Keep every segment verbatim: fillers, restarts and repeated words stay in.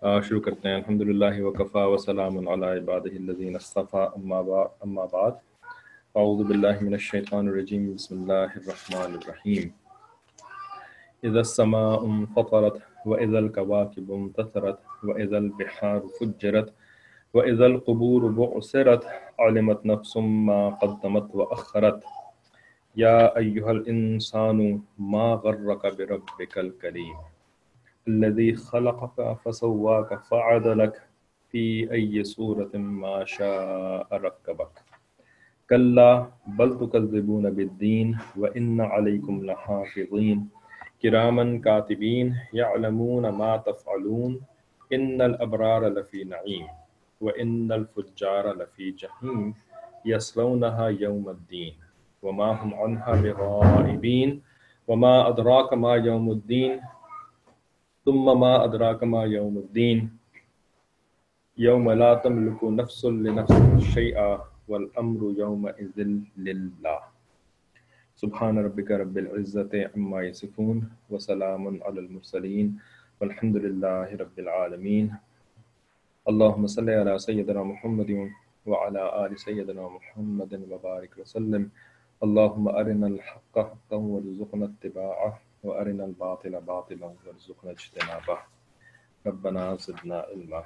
آ, शुरू करते हैं। अल्हम्दुलिल्लाहि व कफ़ा व सलामुन अला इबादिहिल्लज़ीना इस्तफ़ा अम्मा बा- अम्मा बाद अऊज़ु बिल्लाहि मिनश शैतानिर रजीम बिस्मिल्लाहिर रहमानिर रहीम इज़स समाउ फ़तरत व इज़ल कवाकिबु इंतसरत व इज़ल बिहारु फुज्जिरत व इज़ल क़ुबूरु बुअसिरत अलिमत नफ्सुम मा क़द्दमत व अख़रत या अय्युहल इंसानु मा गर्रक बिरब्बिकल करीम الذي خلقك فسواك فعدلك في أي صورة ما شاء ركبك كلا بل تكذبون بالدين وإن عليكم لحافظين كراما كاتبين يعلمون ما تفعلون إن الأبرار لفي نعيم وإن الفجار لفي جحيم يصلونها يوم الدين وما هم عنها بغائبين وما أدراك ما يوم الدين ثم ما أدراك ما يوم الدين يوم لا تملك نفس لنفس شيئا والأمر يومئذ لله سبحان ربك رب العزة عما يصفون وسلام على المرسلين والحمد لله رب العالمين اللهم صل على سيدنا محمد وعلى آل سيدنا محمد وبارك وسلم اللهم أرنا الحق حقا وارزقنا اتباعه وأرنا الباطل باطلا وارزقنا اجتنابه ربنا زدنا علما۔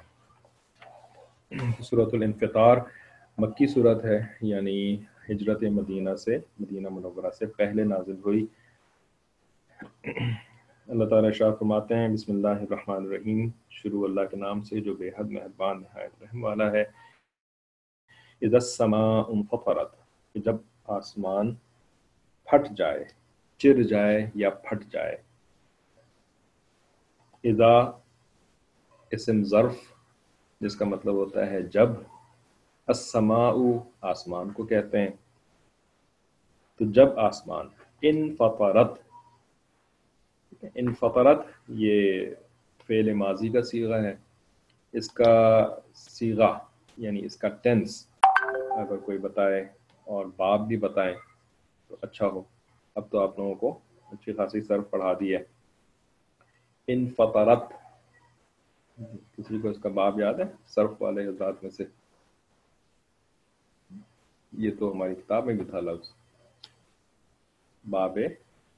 سورۃ الانفطار مکی صورت ہے، یعنی ہجرت مدینہ سے مدینہ منورہ سے پہلے نازل ہوئی۔ اللہ تعالیٰ ارشاد فرماتے ہیں بسم اللہ الرحمن الرحیم، شروع اللہ کے نام سے جو بے حد مہربان نہایت رحم والا ہے۔ اذا السماء انفطرت، کہ جب آسمان پھٹ جائے، چر جائے یا پھٹ جائے۔ اذا اسم ظرف جس کا مطلب ہوتا ہے جب، السماء آسمان کو کہتے ہیں، تو جب آسمان انفطرت، انفطرت یہ فعل ماضی کا صیغہ ہے، اس کا صیغہ یعنی اس کا ٹینس اگر کوئی بتائے اور باب بھی بتائیں تو اچھا ہو۔ اب تو آپ لوگوں کو اچھی خاصی صرف پڑھا دی ہے۔ انفطرت، کسی کو اس کا باب یاد ہے صرف والے حضرات میں سے؟ یہ تو ہماری کتاب میں بھی تھا لفظ باب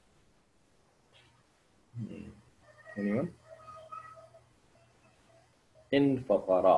انفطرا،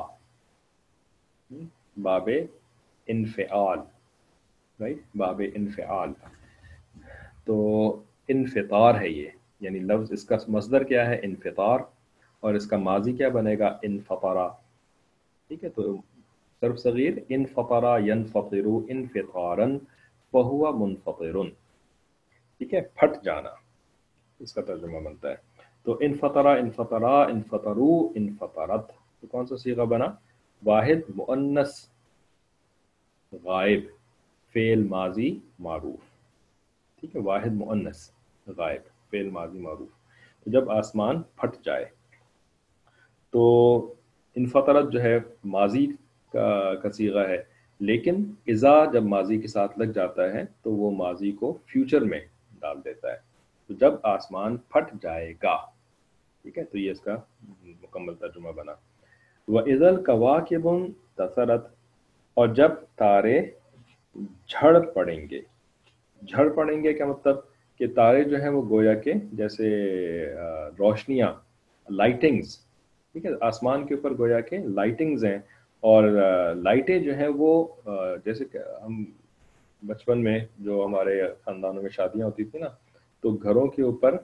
باب انفعال، رائٹ، باب انفعال۔ تو انفطار ہے یہ، یعنی لفظ اس کا مصدر کیا ہے؟ انفطار، اور اس کا ماضی کیا بنے گا؟ انفطرا، ٹھیک ہے۔ تو صرف صغیر انفطرا ینفطر انفطارا فہو منفطر، ٹھیک ہے، پھٹ جانا اس کا ترجمہ بنتا ہے۔ تو انفطرا، انفطرا، انفطرو، انفطرت، تو کون سا صیغہ بنا؟ واحد مؤنث غائب، فعل ماضی معروف، ٹھیک ہے، واحد مؤنث غائب، فعل ماضی معروف۔ تو جب آسمان پھٹ جائے، تو انفطرت جو ہے ماضی کا کا صیغہ ہے، لیکن اذا جب ماضی کے ساتھ لگ جاتا ہے تو وہ ماضی کو فیوچر میں ڈال دیتا ہے۔ تو جب آسمان پھٹ جائے گا، ٹھیک ہے، تو یہ اس کا مکمل ترجمہ بنا۔ وَإِذَا الْكَوَاكِبُ انتَثَرَتْ، اور جب تارے جھڑ پڑیں گے۔ جھڑ پڑیں گے کیا مطلب؟ کہ تارے جو ہیں وہ گویا کے جیسے روشنیاں، لائٹنگز، ٹھیک ہے، آسمان کے اوپر گویا کے لائٹنگز ہیں، اور لائٹیں جو ہیں وہ جیسے کہ ہم بچپن میں جو ہمارے خاندانوں میں شادیاں ہوتی تھیں نا، تو گھروں کے اوپر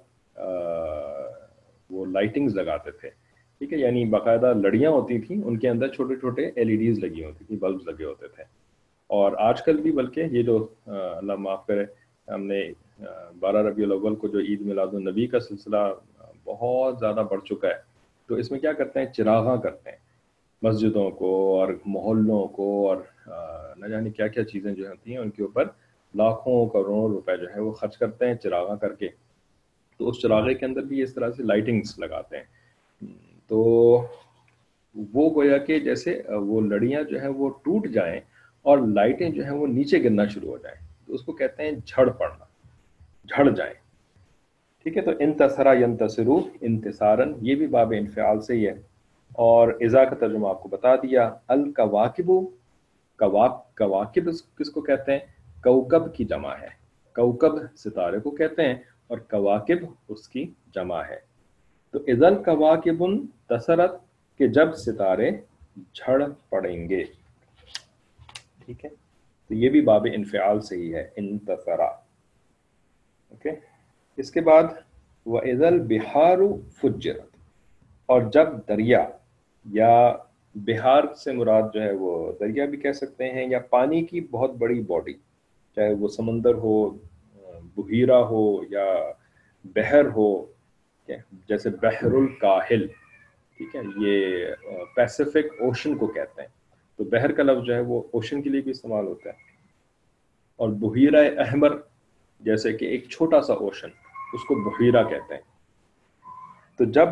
وہ لائٹنگز لگاتے تھے، ٹھیک ہے، یعنی باقاعدہ لڑیاں ہوتی تھیں، ان کے اندر چھوٹے چھوٹے ایل ای ڈیز لگی ہوتی تھیں، بلبز لگے ہوتے تھے۔ اور آج کل بھی بلکہ یہ جو اللہ معاف کرے، ہم نے بارہ ربیع الاول کو جو عید میلاد النبی کا سلسلہ بہت زیادہ بڑھ چکا ہے، تو اس میں کیا کرتے ہیں؟ چراغاں کرتے ہیں مسجدوں کو اور محلوں کو، اور نہ جانے کیا کیا چیزیں جو ہوتی ہیں ان کے اوپر لاکھوں کروڑوں روپے جو ہے وہ خرچ کرتے ہیں چراغاں کر کے۔ تو اس چراغے کے اندر بھی اس طرح سے لائٹنگز لگاتے ہیں۔ تو وہ گویا کہ جیسے وہ لڑیاں جو ہیں وہ ٹوٹ جائیں اور لائٹیں جو ہیں وہ نیچے گرنا شروع ہو جائیں، تو اس کو کہتے ہیں جھڑ پڑنا، جھڑ جائیں، ٹھیک ہے۔ تو انتصرا ینتصرو انتصارن، یہ بھی باب انفعال سے ہی ہے، اور اذا کا ترجمہ آپ کو بتا دیا. الکواکب، کواک کواکب کس کو کہتے ہیں؟ کوکب کی جمع ہے. کوکب ستارے کو کہتے ہیں اور کواکب اس کی جمع ہے. تو اذا الکواکب انتصرت کہ جب ستارے جھڑ پڑیں گے. ٹھیک ہے، تو یہ بھی باب انفعال سے ہی ہے، انتصرا. اوکے، اس کے بعد وَإِذَا الْبِحَارُ فُجِّرَتْ، اور جب دریا، یا بہار سے مراد جو ہے وہ دریا بھی کہہ سکتے ہیں، یا پانی کی بہت بڑی باڈی، چاہے وہ سمندر ہو، بحیرہ ہو، یا بحر ہو، جیسے بحر الکاہل. ٹھیک ہے، یہ پیسیفک اوشن کو کہتے ہیں. تو بحر کا لفظ جو ہے وہ اوشن کے لیے بھی استعمال ہوتا ہے. اور بحیرہ احمر جیسے کہ ایک چھوٹا سا اوشن، اس کو بحیرہ کہتے ہیں. تو جب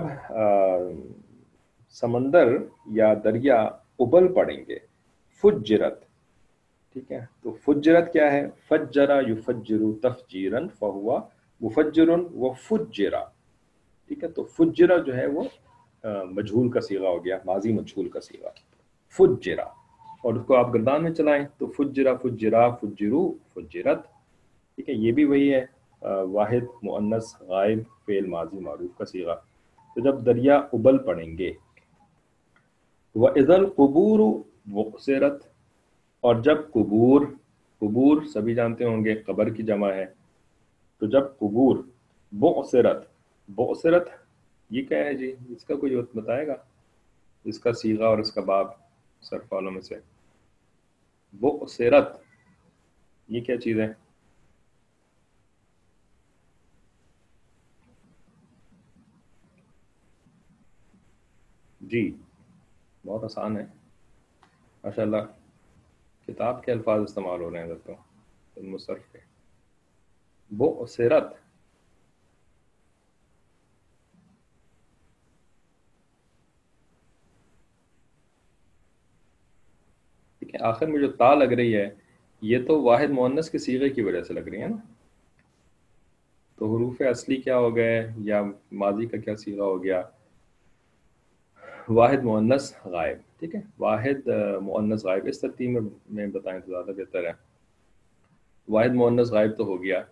سمندر یا دریا ابل پڑیں گے، فجرت. ٹھیک ہے، تو فجرت کیا ہے؟ فجرا یفجر تفجیرا فہوا مفجر وفجرا. ٹھیک ہے، تو فجرا جو ہے وہ مجھول کا صیغہ ہو گیا، ماضی مجھول کا صیغہ، فجرا. اور اس کو آپ گردان میں چلائیں تو فجرا فجرا فجرو فجرت. ٹھیک ہے، یہ بھی وہی ہے، واحد مؤنث غائب فعل ماضی معروف کا صیغہ. تو جب دریا ابل پڑیں گے. وَإِذَا الْقُبُورُ بُعْثِرَتْ، اور جب قبور، قبور سبھی جانتے ہوں گے قبر کی جمع ہے. تو جب قبور بعثرت، بعثرت یہ کیا ہے جی؟ اس کا کوئی بتائے گا، اس کا صیغہ اور اس کا باب صرف والوں میں سے. بعثرت یہ کیا چیز ہے؟ جی بہت آسان ہے ماشاء اللہ. کتاب کے الفاظ استعمال ہو رہے ہیں ادھر تو مصرف کے. بعثرت، ٹھیک ہے، آخر میں جو تا لگ رہی ہے یہ تو واحد مؤنث کے صیغے کی وجہ سے لگ رہی ہے نا. تو حروف اصلی کیا ہو گئے، یا ماضی کا کیا صیغہ ہو گیا؟ واحد مؤنث غائب. ٹھیک ہے، واحد مؤنث غائب، اس ترتیب میں میں بتائیں تو زیادہ بہتر ہے. واحد مؤنث غائب تو ہو گیا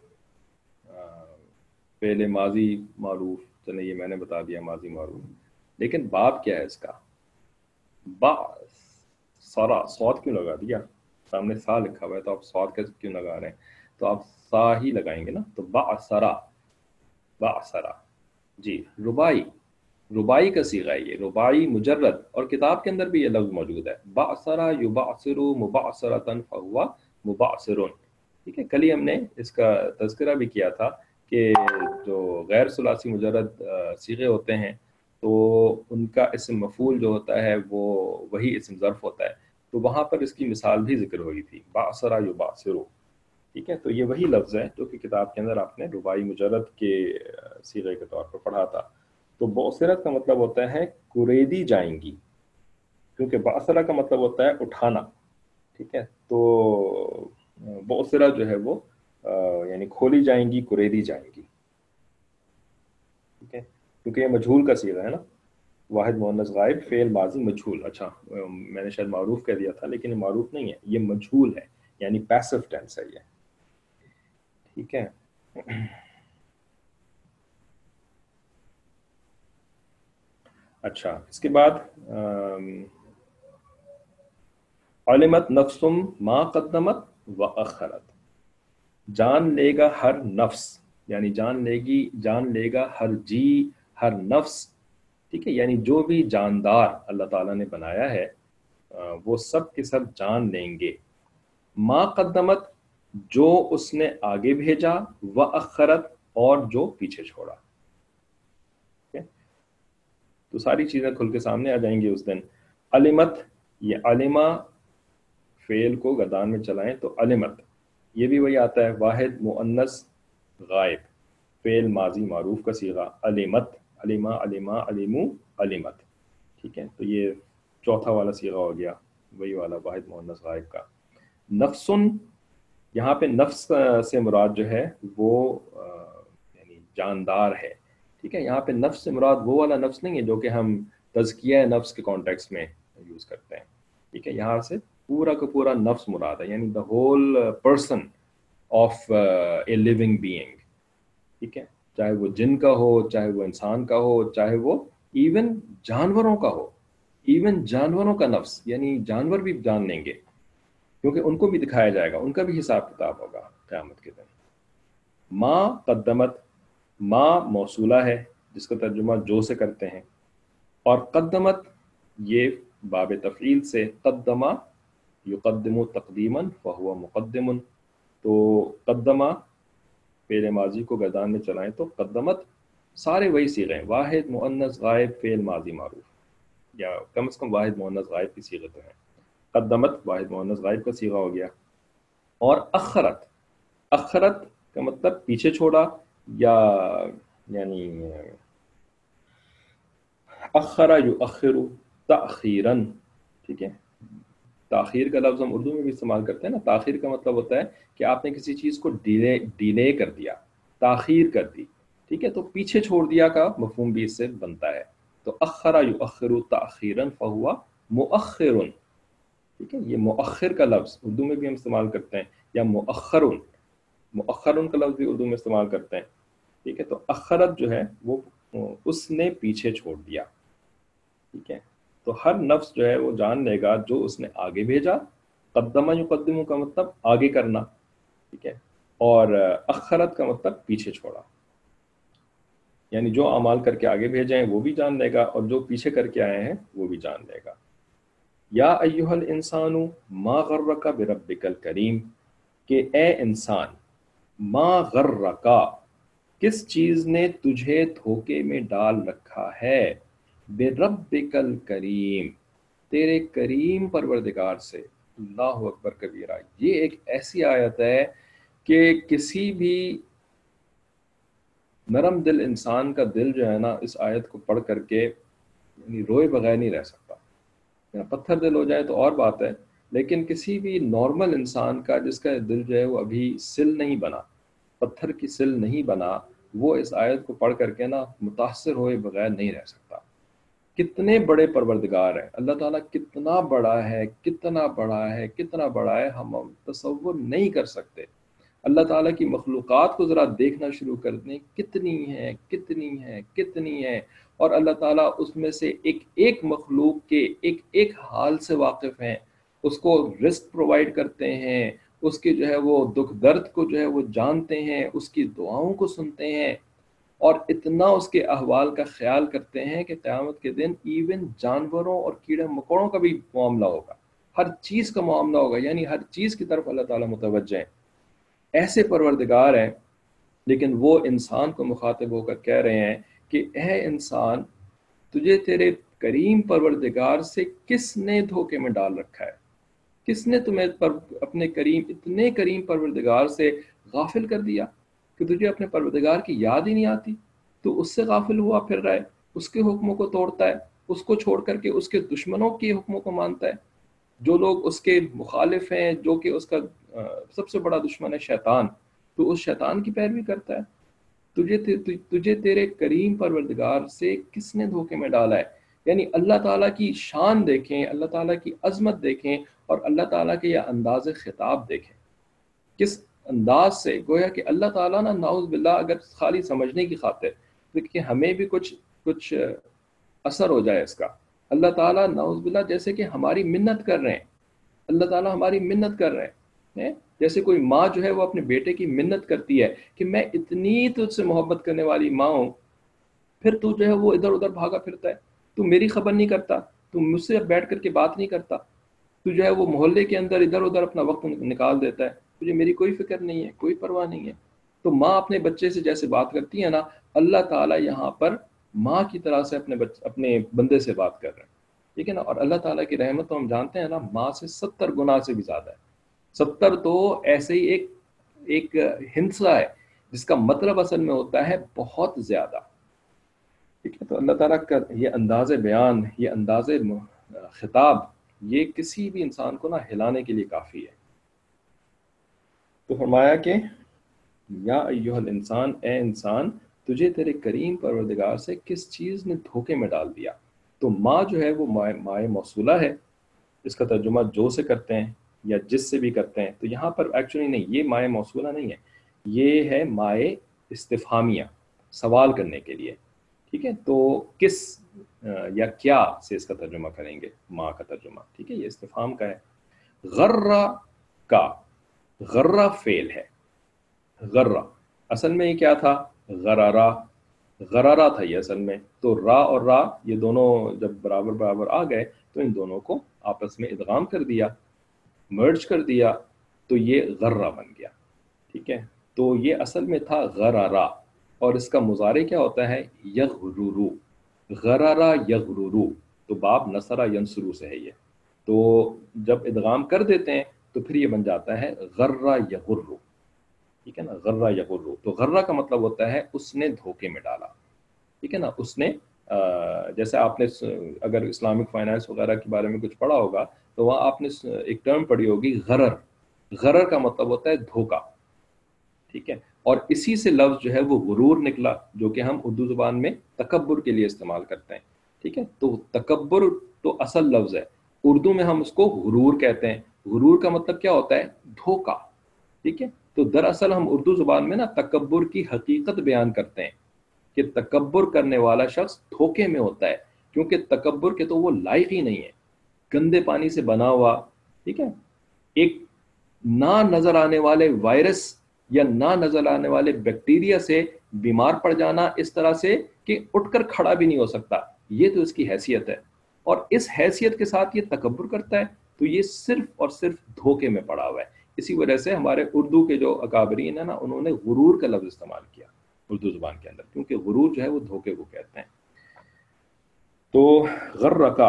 پہلے ماضی معروف، چلے یہ میں نے بتا دیا ماضی معروف. لیکن باب کیا ہے اس کا؟ با سارا، سواد کیوں لگا دیا؟ سامنے سا لکھا ہوا ہے تو آپ سواد کیسے کیوں لگا رہے ہیں؟ تو آپ سا ہی لگائیں گے نا. تو با سرا، با سرا. جی ربائی، ربائی کا صیغہ ہے یہ، ربائی مجرد. اور کتاب کے اندر بھی یہ لفظ موجود ہے، بعثرا یبعثر مبعثرۃ فہو مبعثر. ٹھیک ہے، کل ہی ہم نے اس کا تذکرہ بھی کیا تھا کہ جو غیر ثلاثی مجرد صیغے ہوتے ہیں تو ان کا اسم مفعول جو ہوتا ہے وہ وہی اسم ظرف ہوتا ہے. تو وہاں پر اس کی مثال بھی ذکر ہوئی تھی، بعثرا یبعثر. ٹھیک ہے، تو یہ وہی لفظ ہے جو کہ کتاب کے اندر آپ نے ربائی مجرد کے صیغے کے طور پر پڑھا تھا. تو بعثرت کا مطلب ہوتا ہے کریدی جائیں گی، کیونکہ بعثرہ کا مطلب ہوتا ہے اٹھانا. ٹھیک ہے، تو بعثرہ جو ہے وہ یعنی کھولی جائیں گی، کریدی جائیں گی. ٹھیک ہے، کیونکہ یہ مجھول کا صیغہ ہے نا، واحد مؤنث غائب فعل ماضی مجھول. اچھا میں نے شاید معروف کہہ دیا تھا، لیکن یہ معروف نہیں ہے، یہ مجھول ہے، یعنی پیسو ٹینس ہے یہ. ٹھیک ہے، اچھا اس کے بعد علمت نفس ما قدمت واخرت، جان لے گا ہر نفس، یعنی جان لے گی، جان لے گا ہر جی، ہر نفس. ٹھیک ہے، یعنی جو بھی جاندار اللہ تعالیٰ نے بنایا ہے وہ سب کے سب جان لیں گے. ما قدمت جو اس نے آگے بھیجا، واخرت اور جو پیچھے چھوڑا. تو ساری چیزیں کھل کے سامنے آ جائیں گی اس دن. علمت، یہ علمہ فعل کو گردان میں چلائیں تو علمت، یہ بھی وہی آتا ہے واحد مؤنث غائب فعل ماضی معروف کا صیغہ، علمت، علمہ علمہ علمو علمت. ٹھیک ہے، تو یہ چوتھا والا صیغہ ہو گیا، وہی والا واحد مؤنث غائب کا. نفسن، یہاں پہ نفس سے مراد جو ہے وہ یعنی جاندار ہے. ٹھیک ہے، یہاں پہ نفس سے مراد وہ والا نفس نہیں ہے جو کہ ہم تزکیہ نفس کے کانٹیکس میں یوز کرتے ہیں. ٹھیک ہے, یہاں سے پورا کا پورا نفس مراد ہے, یعنی the whole person of a living being. ٹھیک ہے, چاہے وہ جن کا ہو, چاہے وہ انسان کا ہو, چاہے وہ ایون جانوروں کا ہو. ایون جانوروں کا نفس, یعنی جانور بھی جان لیں گے, کیونکہ ان کو بھی دکھایا جائے گا, ان کا بھی حساب کتاب ہوگا قیامت کے دن. ما قدمت, ما موصولہ ہے جس کا ترجمہ جو سے کرتے ہیں, اور قدمت یہ باب تفعیل سے, قدمہ یقدم تقدیما فہو مقدم. تو قدمہ فعل ماضی کو گردان میں چلائیں تو قدمت سارے وہی صیغے ہیں, واحد مؤنث غائب فعل ماضی معروف, یا کم از کم واحد مؤنث غائب کی صیغے تو ہیں. قدمت واحد مؤنث غائب کا صیغہ ہو گیا. اور اخرت, اخرت کا مطلب پیچھے چھوڑا, یا یعنی اخرا یؤخر تاخیرا. ٹھیک ہے, تاخیر کا لفظ ہم اردو میں بھی استعمال کرتے ہیں نا. تاخیر کا مطلب ہوتا ہے کہ آپ نے کسی چیز کو ڈیلے ڈیلے کر دیا, تاخیر کر دی. ٹھیک ہے, تو پیچھے چھوڑ دیا کا مفہوم بھی اس سے بنتا ہے. تو اخرا یؤخر تاخیرا فہو مؤخر. ٹھیک ہے, یہ مؤخر کا لفظ اردو میں بھی ہم استعمال کرتے ہیں, یا مؤخرن, مؤخرن کا لفظ بھی اردو میں استعمال کرتے ہیں. ٹھیک ہے, تو اخرت جو ہے وہ اس نے پیچھے چھوڑ دیا. ٹھیک ہے, تو ہر نفس جو ہے وہ جان لے گا جو اس نے آگے بھیجا. قدمہ یقدم کا مطلب آگے کرنا. ٹھیک ہے, اور اخرت کا مطلب پیچھے چھوڑا, یعنی جو اعمال کر کے آگے بھیجے ہیں وہ بھی جان لے گا, اور جو پیچھے کر کے آئے ہیں وہ بھی جان لے گا. یا ایھا الانسان ما غرک بربک الکریم, کہ اے انسان, ما غرک, کس چیز نے تجھے دھوکے میں ڈال رکھا ہے, بربک الکریم, تیرے کریم پروردگار سے. اللہ اکبر کبیرہ. یہ ایک ایسی آیت ہے کہ کسی بھی نرم دل انسان کا دل جو ہے نا اس آیت کو پڑھ کر کے یعنی روئے بغیر نہیں رہ سکتا. پتھر دل ہو جائے تو اور بات ہے, لیکن کسی بھی نارمل انسان کا جس کا دل جو ہے وہ ابھی سل نہیں بنا, پتھر کی سل نہیں بنا, وہ اس آیت کو پڑھ کر کے نا متاثر ہوئے بغیر نہیں رہ سکتا. کتنے بڑے پروردگار ہیں اللہ تعالیٰ, کتنا بڑا ہے, کتنا بڑا ہے, کتنا بڑا ہے, ہم تصور نہیں کر سکتے. اللہ تعالیٰ کی مخلوقات کو ذرا دیکھنا شروع کر دیں, کتنی ہیں کتنی ہیں کتنی ہیں, اور اللہ تعالیٰ اس میں سے ایک ایک مخلوق کے ایک ایک حال سے واقف ہیں, اس کو رزق پرووائڈ کرتے ہیں, اس کے جو ہے وہ دکھ درد کو جو ہے وہ جانتے ہیں, اس کی دعاؤں کو سنتے ہیں, اور اتنا اس کے احوال کا خیال کرتے ہیں کہ قیامت کے دن ایون جانوروں اور کیڑے مکوڑوں کا بھی معاملہ ہوگا, ہر چیز کا معاملہ ہوگا, یعنی ہر چیز کی طرف اللہ تعالیٰ متوجہ ہیں. ایسے پروردگار ہیں, لیکن وہ انسان کو مخاطب ہو کر کہہ رہے ہیں کہ اے انسان, تجھے تیرے کریم پروردگار سے کس نے دھوکے میں ڈال رکھا ہے, کس نے تمہیں پر اپنے کریم اتنے کریم پروردگار سے غافل کر دیا کہ تجھے اپنے پروردگار کی یاد ہی نہیں آتی, تو اس سے غافل ہوا پھر رہا ہے, اس کے حکموں کو توڑتا ہے, اس کو چھوڑ کر کے اس کے دشمنوں کے حکموں کو مانتا ہے. جو لوگ اس کے مخالف ہیں, جو کہ اس کا سب سے بڑا دشمن ہے شیطان, تو اس شیطان کی پیروی کرتا ہے. تجھے تجھے تیرے کریم پروردگار سے کس نے دھوکے میں ڈالا ہے. یعنی اللہ تعالیٰ کی شان دیکھیں, اللہ تعالیٰ کی عظمت دیکھیں, اور اللہ تعالیٰ کے یہ انداز خطاب دیکھیں, کس انداز سے گویا کہ اللہ تعالیٰ نا نعوذ باللہ اگر خالی سمجھنے کی خاطر کہ ہمیں بھی کچھ کچھ اثر ہو جائے اس کا, اللہ تعالیٰ نعوذ باللہ جیسے کہ ہماری منت کر رہے ہیں, اللہ تعالیٰ ہماری منت کر رہے ہیں, جیسے کوئی ماں جو ہے وہ اپنے بیٹے کی منت کرتی ہے کہ میں اتنی تجھ سے محبت کرنے والی ماں ہوں, پھر تو جو ہے وہ ادھر ادھر بھاگا پھرتا ہے, تو میری خبر نہیں کرتا, تو مجھ سے بیٹھ کر کے بات نہیں کرتا, تو جو ہے وہ محلے کے اندر ادھر ادھر اپنا وقت نکال دیتا ہے, تجھے میری کوئی فکر نہیں ہے, کوئی پرواہ نہیں ہے. تو ماں اپنے بچے سے جیسے بات کرتی ہے نا, اللہ تعالیٰ یہاں پر ماں کی طرح سے اپنے بچ اپنے بندے سے بات کر رہے ہیں. ٹھیک ہے نا, اور اللہ تعالیٰ کی رحمت تو ہم جانتے ہیں نا ماں سے ستر گنا سے بھی زیادہ ہے. ستر تو ایسے ہی ایک ایک ہنسا ہے جس کا مطلب اصل میں ہوتا ہے بہت زیادہ. ٹھیک ہے, تو اللہ تعالیٰ کا یہ انداز بیان, یہ انداز خطاب, یہ کسی بھی انسان کو نہ ہلانے کے لیے کافی ہے. تو فرمایا کہ یا ایھا الانسان, اے انسان, تجھے تیرے کریم پروردگار سے کس چیز نے دھوکے میں ڈال دیا. تو ما جو ہے وہ مائے موصولہ ہے، اس کا ترجمہ جو سے کرتے ہیں یا جس سے بھی کرتے ہیں، تو یہاں پر ایکچولی نہیں، یہ مائے موصولہ نہیں ہے، یہ ہے مائے استفہامیہ، سوال کرنے کے لیے، ٹھیک ہے؟ تو کس یا کیا سے اس کا ترجمہ کریں گے، ما کا ترجمہ، ٹھیک ہے؟ یہ استفہام کا ہے۔ غرہ کا، غرہ فعل ہے، غرہ اصل میں یہ کیا تھا؟ غرارہ، غرارہ تھا یہ اصل میں، تو را اور را یہ دونوں جب برابر برابر آ گئے تو ان دونوں کو آپس میں ادغام کر دیا، مرج کر دیا، تو یہ غرہ بن گیا، ٹھیک ہے؟ تو یہ اصل میں تھا غرارہ، اور اس کا مضارع کیا ہوتا ہے؟ یغررو، غرارہ یغررو، تو باب نصرہ ینصرو سے ہے یہ، تو جب ادغام کر دیتے ہیں تو پھر یہ بن جاتا ہے غرہ یغرو، ٹھیک ہے نا؟ غرہ یغرو، تو غرہ کا مطلب ہوتا ہے اس نے دھوکے میں ڈالا، ٹھیک ہے نا؟ اس نے جیسے آپ نے اگر اسلامک فائنانس وغیرہ کے بارے میں کچھ پڑھا ہوگا تو وہاں آپ نے ایک ٹرم پڑھی ہوگی غرر، غرر کا مطلب ہوتا ہے دھوکا، ٹھیک ہے؟ اور اسی سے لفظ جو ہے وہ غرور نکلا، جو کہ ہم اردو زبان میں تکبر کے لیے استعمال کرتے ہیں، ٹھیک ہے؟ تو تکبر تو اصل لفظ ہے، اردو میں ہم اس کو غرور کہتے ہیں، غرور کا مطلب کیا ہوتا ہے؟ دھوکا، ٹھیک ہے؟ تو دراصل ہم اردو زبان میں نا تکبر کی حقیقت بیان کرتے ہیں کہ تکبر کرنے والا شخص دھوکے میں ہوتا ہے، کیونکہ تکبر کے تو وہ لائق ہی نہیں ہے، گندے پانی سے بنا ہوا، ٹھیک ہے؟ ایک نہ نظر آنے والے وائرس یا نہ نظر آنے والے بیکٹیریا سے بیمار پڑ جانا اس طرح سے کہ اٹھ کر کھڑا بھی نہیں ہو سکتا، یہ تو اس کی حیثیت ہے، اور اس حیثیت کے ساتھ یہ تکبر کرتا ہے، تو یہ صرف اور صرف دھوکے میں پڑا ہوا ہے۔ اسی وجہ سے ہمارے اردو کے جو اکابرین ہیں نا، انہوں نے غرور کا لفظ استعمال کیا اردو زبان کے اندر، کیونکہ غرور جو ہے وہ دھوکے کو کہتے ہیں۔ تو غرقا،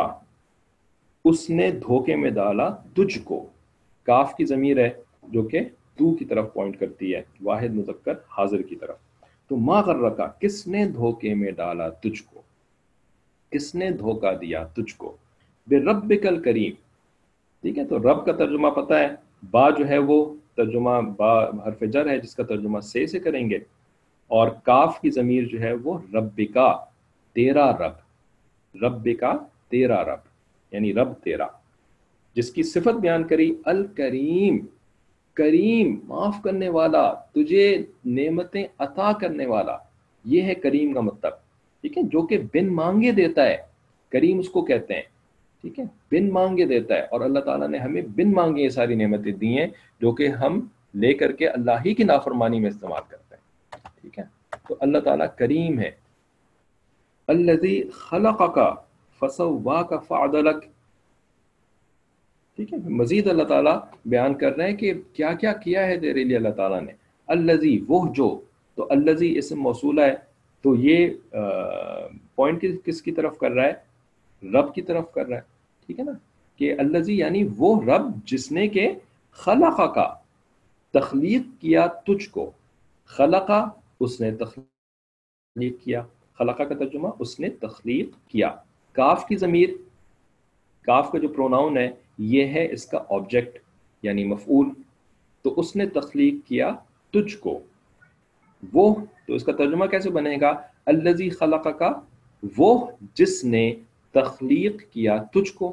اس نے دھوکے میں ڈالا تجھ کو، کاف کی ضمیر ہے جو کہ تو کی طرف پوائنٹ کرتی ہے، واحد مذکر حاضر کی طرف، تو ما غرقا، کس نے دھوکے میں ڈالا تجھ کو، کس نے دھوکا دیا تجھ کو، بربک الکریم، ٹھیک ہے؟ تو رب کا ترجمہ پتہ ہے، با جو ہے وہ ترجمہ با حرف جر ہے جس کا ترجمہ سے سے کریں گے، اور کاف کی ضمیر جو ہے وہ ربکا، تیرا رب، ربکا تیرا رب، یعنی رب تیرا، جس کی صفت بیان کری الکریم، کریم معاف کرنے والا، تجھے نعمتیں عطا کرنے والا، یہ ہے کریم کا مطلب، ٹھیک ہے؟ جو کہ بن مانگے دیتا ہے، کریم اس کو کہتے ہیں، ٹھیک ہے؟ بن مانگے دیتا ہے، اور اللہ تعالیٰ نے ہمیں بن مانگے یہ ساری نعمتیں دی ہیں جو کہ ہم لے کر کے اللہ ہی کی نافرمانی میں استعمال کرتے ہیں، ٹھیک ہے؟ تو اللہ تعالیٰ کریم ہے۔ الذی خلقک فسواک فعدلک، ٹھیک ہے؟ مزید اللہ تعالیٰ بیان کر رہے ہیں کہ کیا کیا کیا ہے تیرے لیے اللہ تعالیٰ نے، الذی وہ جو، تو الذی اسم موصولہ ہے، تو یہ پوائنٹ کس کی طرف کر رہا ہے؟ رب کی طرف کر رہا ہے، ٹھیک ہے نا؟ کہ الذی یعنی وہ رب جس نے کہ خلق کا، تخلیق کیا تجھ کو، خلقہ اس نے تخلیق کیا، خلقہ کا ترجمہ اس نے تخلیق کیا، کاف کی ضمیر، کاف کا جو پروناؤن ہے یہ ہے اس کا آبجیکٹ یعنی مفعول، تو اس نے تخلیق کیا تجھ کو، وہ، تو اس کا ترجمہ کیسے بنے گا؟ الذی خلق کا، وہ جس نے تخلیق کیا تجھ کو،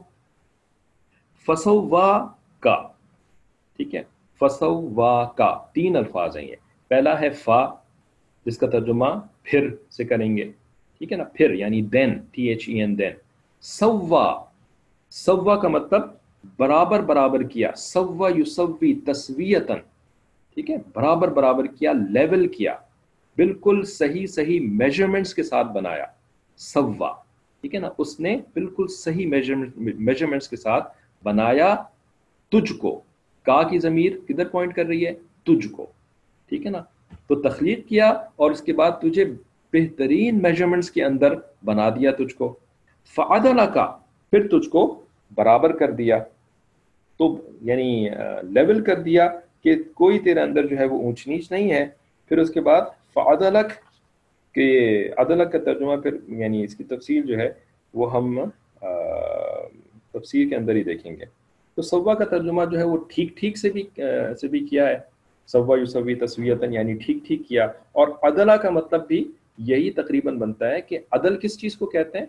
فسوا کا، ٹھیک ہے؟ فسوا کا تین الفاظ ہیں یہ، پہلا ہے فا جس کا ترجمہ پھر سے کریں گے، ٹھیک ہے نا؟ پھر یعنی دین، ٹی ایچ ای این دین، سوا، سوا کا مطلب برابر برابر کیا، سوا یسوی تسویتن، ٹھیک ہے؟ برابر برابر کیا، لیول کیا، بالکل صحیح صحیح میجرمنٹس کے ساتھ بنایا، سوا، ٹھیک ہے نا؟ اس نے بالکل صحیح میجرمنٹس کے ساتھ بنایا تجھ کو، کا کی ضمیر کدھر پوائنٹ کر رہی ہے؟ تجھ کو، ٹھیک ہے نا؟ تو تخلیق کیا اور اس کے بعد تجھے بہترین میجرمنٹس کے اندر بنا دیا تجھ کو، فعدل کا، پھر تجھ کو برابر کر دیا، تو یعنی لیول کر دیا کہ کوئی تیرے اندر جو ہے وہ اونچ نیچ نہیں ہے، پھر اس کے بعد فعدلک، کہ عدلک کا ترجمہ پھر یعنی اس کی تفصیل جو ہے وہ ہم تفسیر کے اندر ہی دیکھیں گے۔ تو سوا کا ترجمہ جو ہے وہ ٹھیک ٹھیک سے بھی سے بھی کیا ہے، سوا یسوی تسویتن یعنی ٹھیک ٹھیک کیا، اور عدلہ کا مطلب بھی یہی تقریباً بنتا ہے کہ عدل کس چیز کو کہتے ہیں؟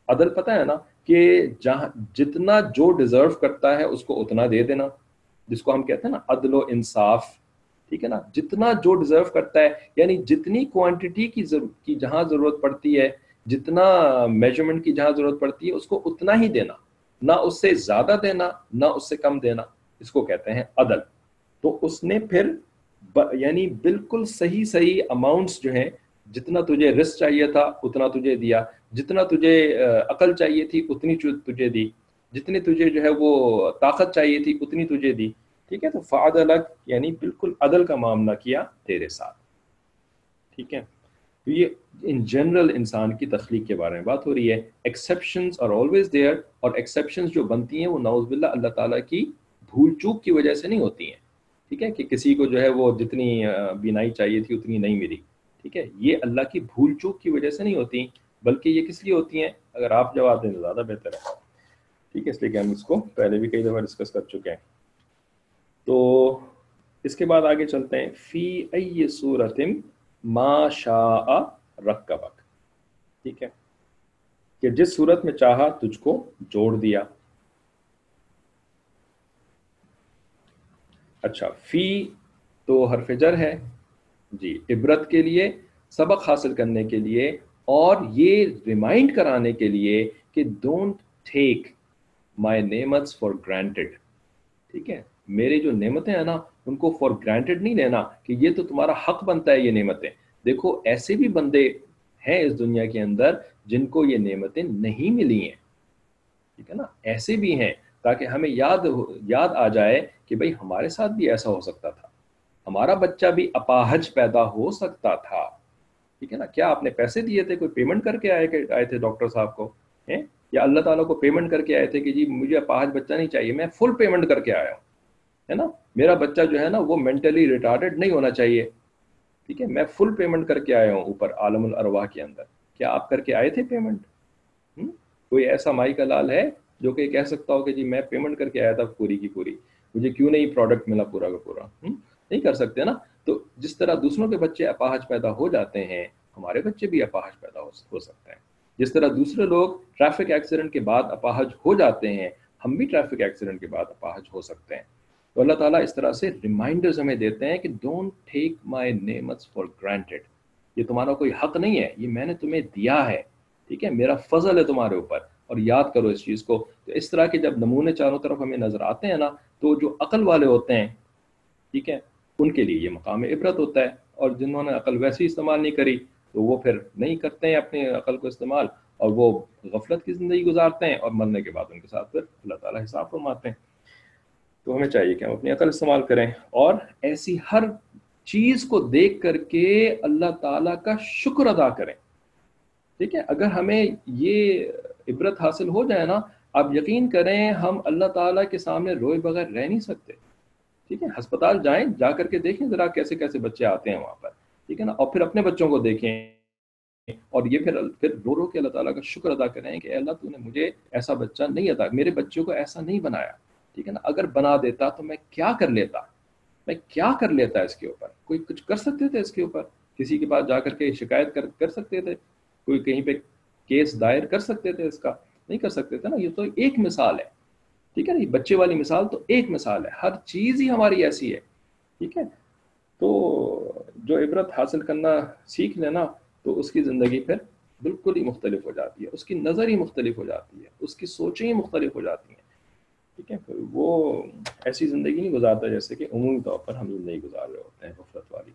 عدل پتہ ہے نا کہ جہاں جتنا جو ڈیزرو کرتا ہے اس کو اتنا دے دینا، جس کو ہم کہتے ہیں نا عدل و انصاف، ٹھیک ہے نا، جتنا جو ڈیزرو کرتا ہے، یعنی جتنی کوانٹٹی کی کی جہاں ضرورت پڑتی ہے، جتنا میجرمنٹ کی جہاں ضرورت پڑتی ہے اس کو اتنا ہی دینا، نہ اس سے زیادہ دینا نہ اس سے کم دینا، اس کو کہتے ہیں عدل۔ تو اس نے پھر یعنی بالکل صحیح صحیح اماؤنٹس جو ہیں، جتنا تجھے رزق چاہیے تھا اتنا تجھے دیا، جتنا تجھے عقل چاہیے تھی اتنی تجھے دی، جتنی تجھے جو ہے وہ طاقت چاہیے تھی اتنی تجھے دی، ٹھیک ہے۔ تو فعدلک یعنی بالکل عدل کا معاملہ کیا تیرے ساتھ، ٹھیک ہے۔ تو یہ ان جنرل انسان کی تخلیق کے بارے میں بات ہو رہی ہے۔ ایکسیپشنز آر آلویز دیئر، اور ایکسیپشنز جو بنتی ہیں وہ نعوذ باللہ اللہ تعالیٰ کی بھول چوک کی وجہ سے نہیں ہوتی ہیں، ٹھیک ہے، کہ کسی کو جو ہے وہ جتنی بینائی چاہیے تھی اتنی نہیں ملی، ٹھیک ہے، یہ اللہ کی بھول چوک کی وجہ سے نہیں ہوتی، بلکہ یہ کس لیے ہوتی ہیں؟ اگر آپ جواب دیں تو زیادہ بہتر ہے، ٹھیک ہے، اس لیے کہ ہم اس کو پہلے بھی کئی دفعہ ڈسکس کر چکے ہیں۔ تو اس کے بعد آگے چلتے ہیں، فی ای صورت ما شاء رکبک، ٹھیک ہے، کہ جس صورت میں چاہا تجھ کو جوڑ دیا۔ اچھا، فی تو حرف جر ہے جی، عبرت کے لیے، سبق حاصل کرنے کے لیے، اور یہ ریمائنڈ کرانے کے لیے کہ ڈونٹ ٹیک مائی نعمتس فار گرانٹیڈ، ٹھیک ہے، میری جو نعمتیں ہیں نا ان کو فار گرانٹیڈ نہیں لینا کہ یہ تو تمہارا حق بنتا ہے یہ نعمتیں۔ دیکھو ایسے بھی بندے ہیں اس دنیا کے اندر جن کو یہ نعمتیں نہیں ملی ہیں، ٹھیک ہے نا، ایسے بھی ہیں، تاکہ ہمیں یاد یاد آ جائے کہ بھئی ہمارے ساتھ بھی ایسا ہو سکتا تھا، ہمارا بچہ بھی اپاہج پیدا ہو سکتا تھا، ٹھیک ہے نا۔ کیا آپ نے پیسے دیے تھے؟ کوئی پیمنٹ کر کے آئے کہ آئے تھے ڈاکٹر صاحب کو ہیں، یا اللہ تعالیٰ کو پیمنٹ کر کے آئے تھے کہ جی مجھے اپاہج بچہ نہیں چاہیے، میں فل پیمنٹ کر کے آیا ہوں، ہے نا، میرا بچہ جو ہے نا وہ مینٹلی ریٹارڈڈ نہیں ہونا چاہیے، ٹھیک ہے، میں فل پیمنٹ کر کے آیا ہوں اوپر عالم الارواح کے اندر۔ کیا آپ کر کے آئے تھے پیمنٹ؟ کوئی ایسا مائی کا لال ہے جو کہ کہہ سکتا ہو کہ جی میں پیمنٹ کر کے آیا تھا پوری کی پوری، مجھے کیوں نہیں پروڈکٹ ملا پورا کا پورا؟ نہیں کر سکتے نا۔ تو جس طرح دوسروں کے بچے اپاہج پیدا ہو جاتے ہیں، ہمارے بچے بھی اپاہج پیدا ہو سکتے ہیں۔ جس طرح دوسرے لوگ ٹریفک ایکسیڈنٹ کے بعد اپاہج ہو جاتے ہیں، ہم بھی ٹریفک ایکسیڈنٹ کے بعد اپاہج ہو سکتے ہیں۔ تو اللہ تعالیٰ اس طرح سے ریمائنڈرز ہمیں دیتے ہیں کہ ڈونٹ ٹیک مائی نعمتس فار گرانٹیڈ، یہ تمہارا کوئی حق نہیں ہے، یہ میں نے تمہیں دیا ہے، ٹھیک ہے، میرا فضل ہے تمہارے اوپر، اور یاد کرو اس چیز کو۔ تو اس طرح کے جب نمونے چاروں طرف ہمیں نظر آتے ہیں نا، تو جو عقل والے ہوتے ہیں، ٹھیک ہے، ان کے لیے یہ مقام عبرت ہوتا ہے، اور جنہوں نے عقل ویسی استعمال نہیں کری تو وہ پھر نہیں کرتے ہیں اپنی عقل کو استعمال، اور وہ غفلت کی زندگی گزارتے ہیں، اور مرنے کے بعد ان کے ساتھ پھر اللہ تعالیٰ حساب فرماتے ہیں۔ تو ہمیں چاہیے کہ ہم اپنی عقل استعمال کریں، اور ایسی ہر چیز کو دیکھ کر کے اللہ تعالیٰ کا شکر ادا کریں، ٹھیک ہے۔ اگر ہمیں یہ عبرت حاصل ہو جائے نا، آپ یقین کریں ہم اللہ تعالیٰ کے سامنے روئے بغیر رہ نہیں سکتے، ٹھیک ہے۔ ہسپتال جائیں، جا کر کے دیکھیں ذرا کیسے کیسے بچے آتے ہیں وہاں پر، ٹھیک ہے نا، اور پھر اپنے بچوں کو دیکھیں، اور یہ پھر پھر رو رو کے اللہ تعالیٰ کا شکر ادا کریں کہ اے اللہ تو نے مجھے ایسا بچہ نہیں عطا، میرے بچوں کو ایسا نہیں بنایا، ٹھیک ہے نا، اگر بنا دیتا تو میں کیا کر لیتا، میں کیا کر لیتا اس کے اوپر، کوئی کچھ کر سکتے تھے اس کے اوپر، کسی کے پاس جا کر کے شکایت کر کر سکتے تھے، کوئی کہیں پہ کیس دائر کر سکتے تھے اس کا؟ نہیں کر سکتے تھے نا۔ یہ تو ایک مثال ہے، ٹھیک ہے نا، یہ بچے والی مثال تو ایک مثال ہے، ہر چیز ہی ہماری ایسی ہے، ٹھیک ہے۔ تو جو عبرت حاصل کرنا سیکھ لینا تو اس کی زندگی پھر بالکل ہی مختلف ہو جاتی ہے، اس کی نظر ہی مختلف ہو جاتی ہے، اس کی سوچیں ہی مختلف ہو جاتی ہیں، ٹھیک ہے۔ پھر وہ ایسی زندگی نہیں گزارتا جیسے کہ عمومی طور پر ہم زندگی گزار رہے ہوتے ہیں، غفلت والی۔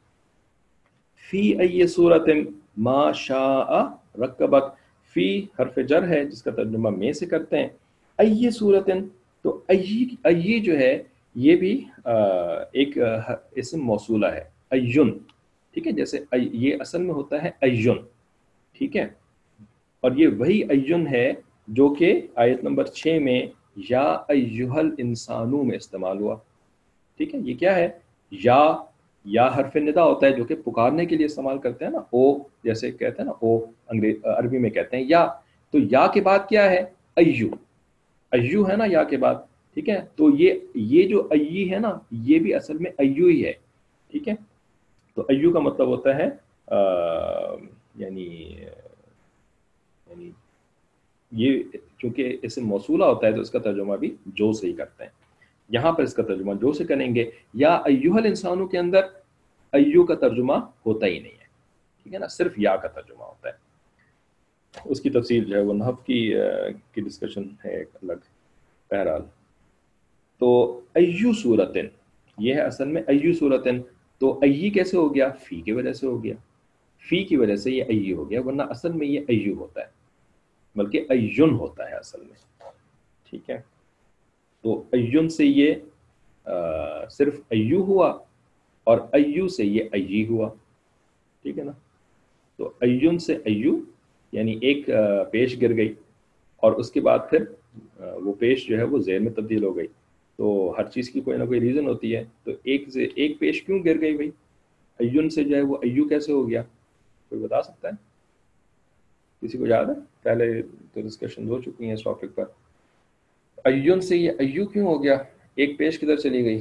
فی ای صورت ما شاء رکبک، فی حرف جر ہے جس کا ترجمہ میں سے کرتے ہیں، ای صورت، تو ای ای جو ہے یہ بھی ایک اسم موصولہ ہے، ایون، ٹھیک ہے، جیسے یہ اصل میں ہوتا ہے ایون، ٹھیک ہے، اور یہ وہی ایون ہے جو کہ آیت نمبر چھ میں یا ایہا الانسانو میں استعمال ہوا، ٹھیک ہے۔ یہ کیا ہے؟ یا یا حرف ندا ہوتا ہے جو کہ پکارنے کے لیے استعمال کرتے ہیں نا، او جیسے کہتے ہیں نا، او انگریز عربی میں کہتے ہیں یا، تو یا کے بعد کیا ہے؟ ایو، ایو ہے نا یا کے بعد، ٹھیک ہے۔ تو یہ یہ جو ای ہے نا یہ بھی اصل میں ایو ہی ہے، ٹھیک ہے۔ تو ایو کا مطلب ہوتا ہے آ, یعنی یعنی یہ چونکہ اسم موصولہ ہوتا ہے تو اس کا ترجمہ بھی جو سے ہی کرتے ہیں. یہاں پر اس کا ترجمہ جو سے کریں گے. یا ایھا الانسانوں کے اندر ایو کا ترجمہ ہوتا ہی نہیں ہے, ٹھیک ہے نا, صرف یا کا ترجمہ ہوتا ہے. اس کی تفصیل جو ہے وہ نحو کی کی ڈسکشن ہے ایک الگ. بہرحال تو ایو صورتن یہ ہے اصل میں ایو صورتن. تو ای کیسے ہو گیا؟ فی کی وجہ سے ہو گیا, فی کی وجہ سے یہ ای ہو گیا, ورنہ اصل میں یہ ایو ہوتا ہے, بلکہ ایون ہوتا ہے اصل میں, ٹھیک ہے. تو ایون سے یہ آ, صرف ایو ہوا, اور ایو سے یہ ای ہوا, ٹھیک ہے نا. تو ایون سے ایو یعنی ایک پیش گر گئی, اور اس کے بعد پھر وہ پیش جو ہے وہ زیر میں تبدیل ہو گئی. تو ہر چیز کی کوئی نہ کوئی ریزن ہوتی ہے. تو ایک سے ایک پیش کیوں گر گئی بھائی؟ ایون سے جو ہے وہ ایو کیسے ہو گیا؟ کوئی بتا سکتا ہے؟ کسی کو یاد ہے؟ پہلے تو ڈسکشن ہو چکی ہیں اس ٹاپک پر. ایون سے یہ ایو کیوں ہو گیا؟ ایک پیش کدھر چلی گئی؟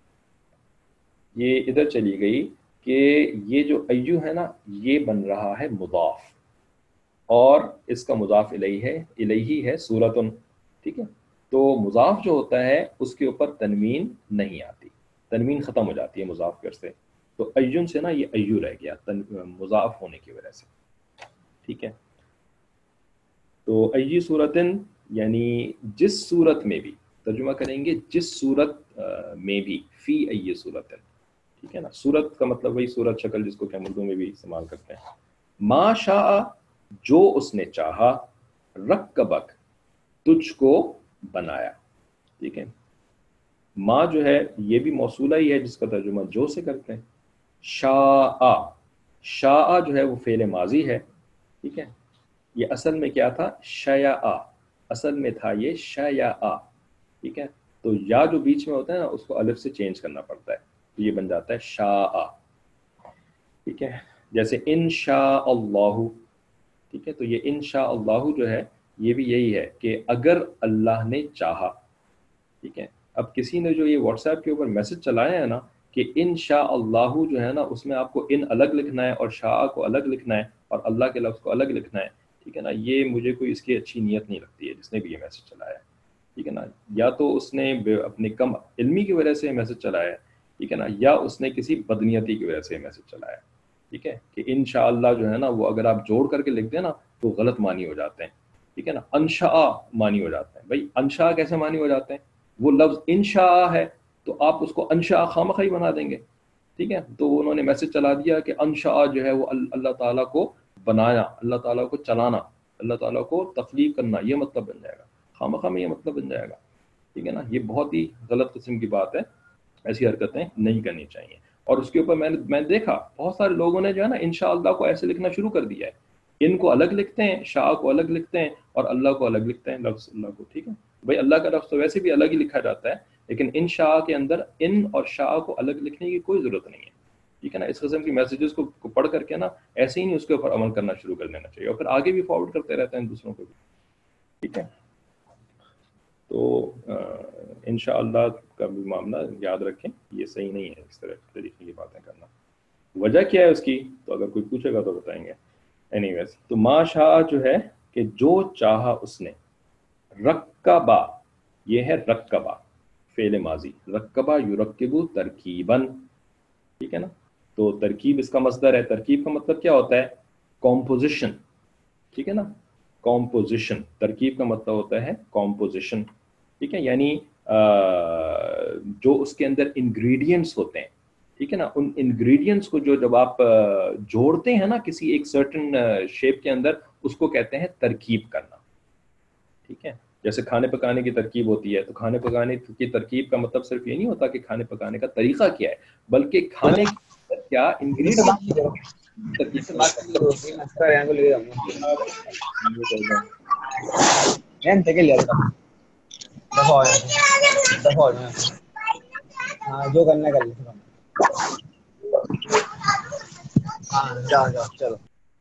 یہ ادھر چلی گئی کہ یہ جو ایو ہے نا یہ بن رہا ہے مضاف, اور اس کا مضاف الیہ ہے الیہ ہے سورتن, ٹھیک ہے. تو مضاف جو ہوتا ہے اس کے اوپر تنوین نہیں آتی, تنوین ختم ہو جاتی ہے مضاف کر سے. تو ایون سے نا یہ ایو رہ گیا مضاف ہونے کی وجہ سے, ٹھیک ہے. تو ای صورتن یعنی جس صورت میں بھی, ترجمہ کریں گے جس صورت میں بھی, فی ای صورتن, ٹھیک ہے نا. صورت کا مطلب وہی صورت شکل جس کو کہ ہم اردو میں بھی استعمال کرتے ہیں. ما شاء جو اس نے چاہا, رکبک تجھ کو بنایا, ٹھیک ہے. ما جو ہے یہ بھی موصولہ ہی ہے جس کا ترجمہ جو سے کرتے ہیں. شاء شاء جو ہے وہ فعل ماضی ہے, ٹھیک ہے. یہ اصل میں کیا تھا؟ شیاء, اصل میں تھا یہ شیاء, ٹھیک ہے. تو یا جو بیچ میں ہوتا ہے نا اس کو الف سے چینج کرنا پڑتا ہے, تو یہ بن جاتا ہے شاء, ٹھیک ہے. جیسے انشاء اللہ, ٹھیک ہے. تو یہ انشاء اللہ جو ہے یہ بھی یہی ہے کہ اگر اللہ نے چاہا, ٹھیک ہے. اب کسی نے جو یہ واٹس ایپ کے اوپر میسج چلایا ہے نا کہ انشاء اللہ جو ہے نا اس میں آپ کو ان الگ لکھنا ہے اور شاء کو الگ لکھنا ہے اور اللہ کے لفظ کو الگ لکھنا ہے, ٹھیک ہے نا. یہ مجھے کوئی اس کی اچھی نیت نہیں لگتی ہے جس نے بھی یہ میسج چلایا ہے, ٹھیک ہے نا. یا تو اس نے اپنی کم علمی کی وجہ سے میسج چلایا ہے, ٹھیک ہے نا, یا اس نے کسی بدنیتی کی وجہ سے میسج چلایا ہے, ٹھیک ہے. کہ انشاءاللہ جو ہے نا وہ اگر آپ جوڑ کر کے لکھ دیں نا تو غلط معنی ہو جاتے ہیں, ٹھیک ہے نا. انشاء معنی ہو جاتے ہیں. بھائی انشاء کیسے معنی ہو جاتے ہیں؟ وہ لفظ انشاء ہے تو آپ اس کو انشاء خامخواہ بنا دیں گے, ٹھیک ہے. تو انہوں نے میسج چلا دیا کہ انشاء جو ہے وہ اللہ تعالیٰ کو بنایا, اللہ تعالیٰ کو چلانا, اللہ تعالیٰ کو تخلیق کرنا, یہ مطلب بن جائے گا. خامخواہ میں یہ مطلب بن جائے گا, ٹھیک ہے نا. یہ بہت ہی غلط قسم کی بات ہے, ایسی حرکتیں نہیں کرنی چاہیے. اور اس کے اوپر میں نے میں نے دیکھا بہت سارے لوگوں نے جو ہے نا انشاءاللہ کو ایسے لکھنا شروع کر دیا ہے, ان کو الگ لکھتے ہیں, شاء کو الگ لکھتے ہیں, اور اللہ کو الگ لکھتے ہیں, لفظ اللہ کو, ٹھیک ہے. بھائی اللہ کا لفظ تو ویسے بھی الگ ہی لکھا جاتا ہے, لیکن ان شاء کے اندر ان اور شاء کو الگ لکھنے کی کوئی ضرورت نہیں ہے, ٹھیک ہے نا. اس قسم کی میسیجز کو پڑھ کر کے نا ایسے ہی نہیں اس کے اوپر عمل کرنا شروع کر دینا چاہیے, اور پھر آگے بھی فارورڈ کرتے رہتے ہیں دوسروں کو بھی, ٹھیک ہے. تو انشاءاللہ کا بھی معاملہ یاد رکھیں, یہ صحیح نہیں ہے اس طرح طریقے کی باتیں کرنا. وجہ کیا ہے اس کی تو اگر کوئی پوچھے گا تو بتائیں گے. اینی ویز, تو ما شاء جو ہے کہ جو چاہا اس نے, رکبہ یہ ہے رکبہ فعل ماضی, رکبہ یرکبو ترکیباً, ٹھیک ہے نا. تو ترکیب اس کا مصدر ہے. ترکیب کا مطلب کیا ہوتا ہے؟ کمپوزیشن, ٹھیک ہے نا. کمپوزیشن, ترکیب کا مطلب ہوتا ہے کمپوزیشن, ٹھیک ہے. یعنی جو اس کے اندر انگریڈینٹس ہوتے ہیں, ٹھیک ہے نا, ان انگریڈینٹس کو جو جب آپ جوڑتے ہیں نا کسی ایک سرٹن شیپ کے اندر, اس کو کہتے ہیں ترکیب کرنا, ٹھیک ہے. جیسے کھانے پکانے کی ترکیب ہوتی ہے, تو کھانے پکانے کی ترکیب کا مطلب صرف یہ نہیں ہوتا کہ کھانے پکانے کا طریقہ کیا ہے, بلکہ کھانے کی کیا انگریڈینٹ جو کرنا کر جاؤ جاؤ چلو.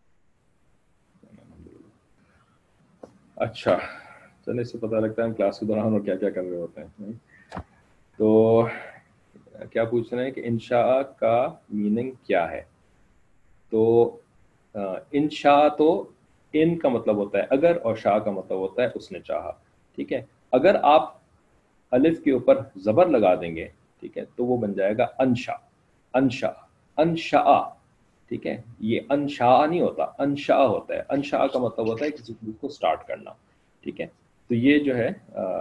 اچھا چلے, اس سے پتہ لگتا ہے ہم کلاس کے دوران اور کیا کیا کر رہے ہوتے ہیں. تو کیا پوچھ رہے ہیں کہ انشاء کا میننگ کیا ہے؟ تو انشاء تو ان کا مطلب ہوتا ہے اگر اور شاء کا مطلب ہوتا ہے اس نے چاہا. ٹھیک ہے, اگر آپ الف کے اوپر زبر لگا دیں گے, ٹھیک ہے, تو وہ بن جائے گا انشا. انشا انشاء. ٹھیک ہے, یہ انشاء نہیں ہوتا, انشاء ہوتا ہے. انشاء کا مطلب ہوتا ہے کسی چیز کو سٹارٹ کرنا. ٹھیک ہے, تو یہ جو ہے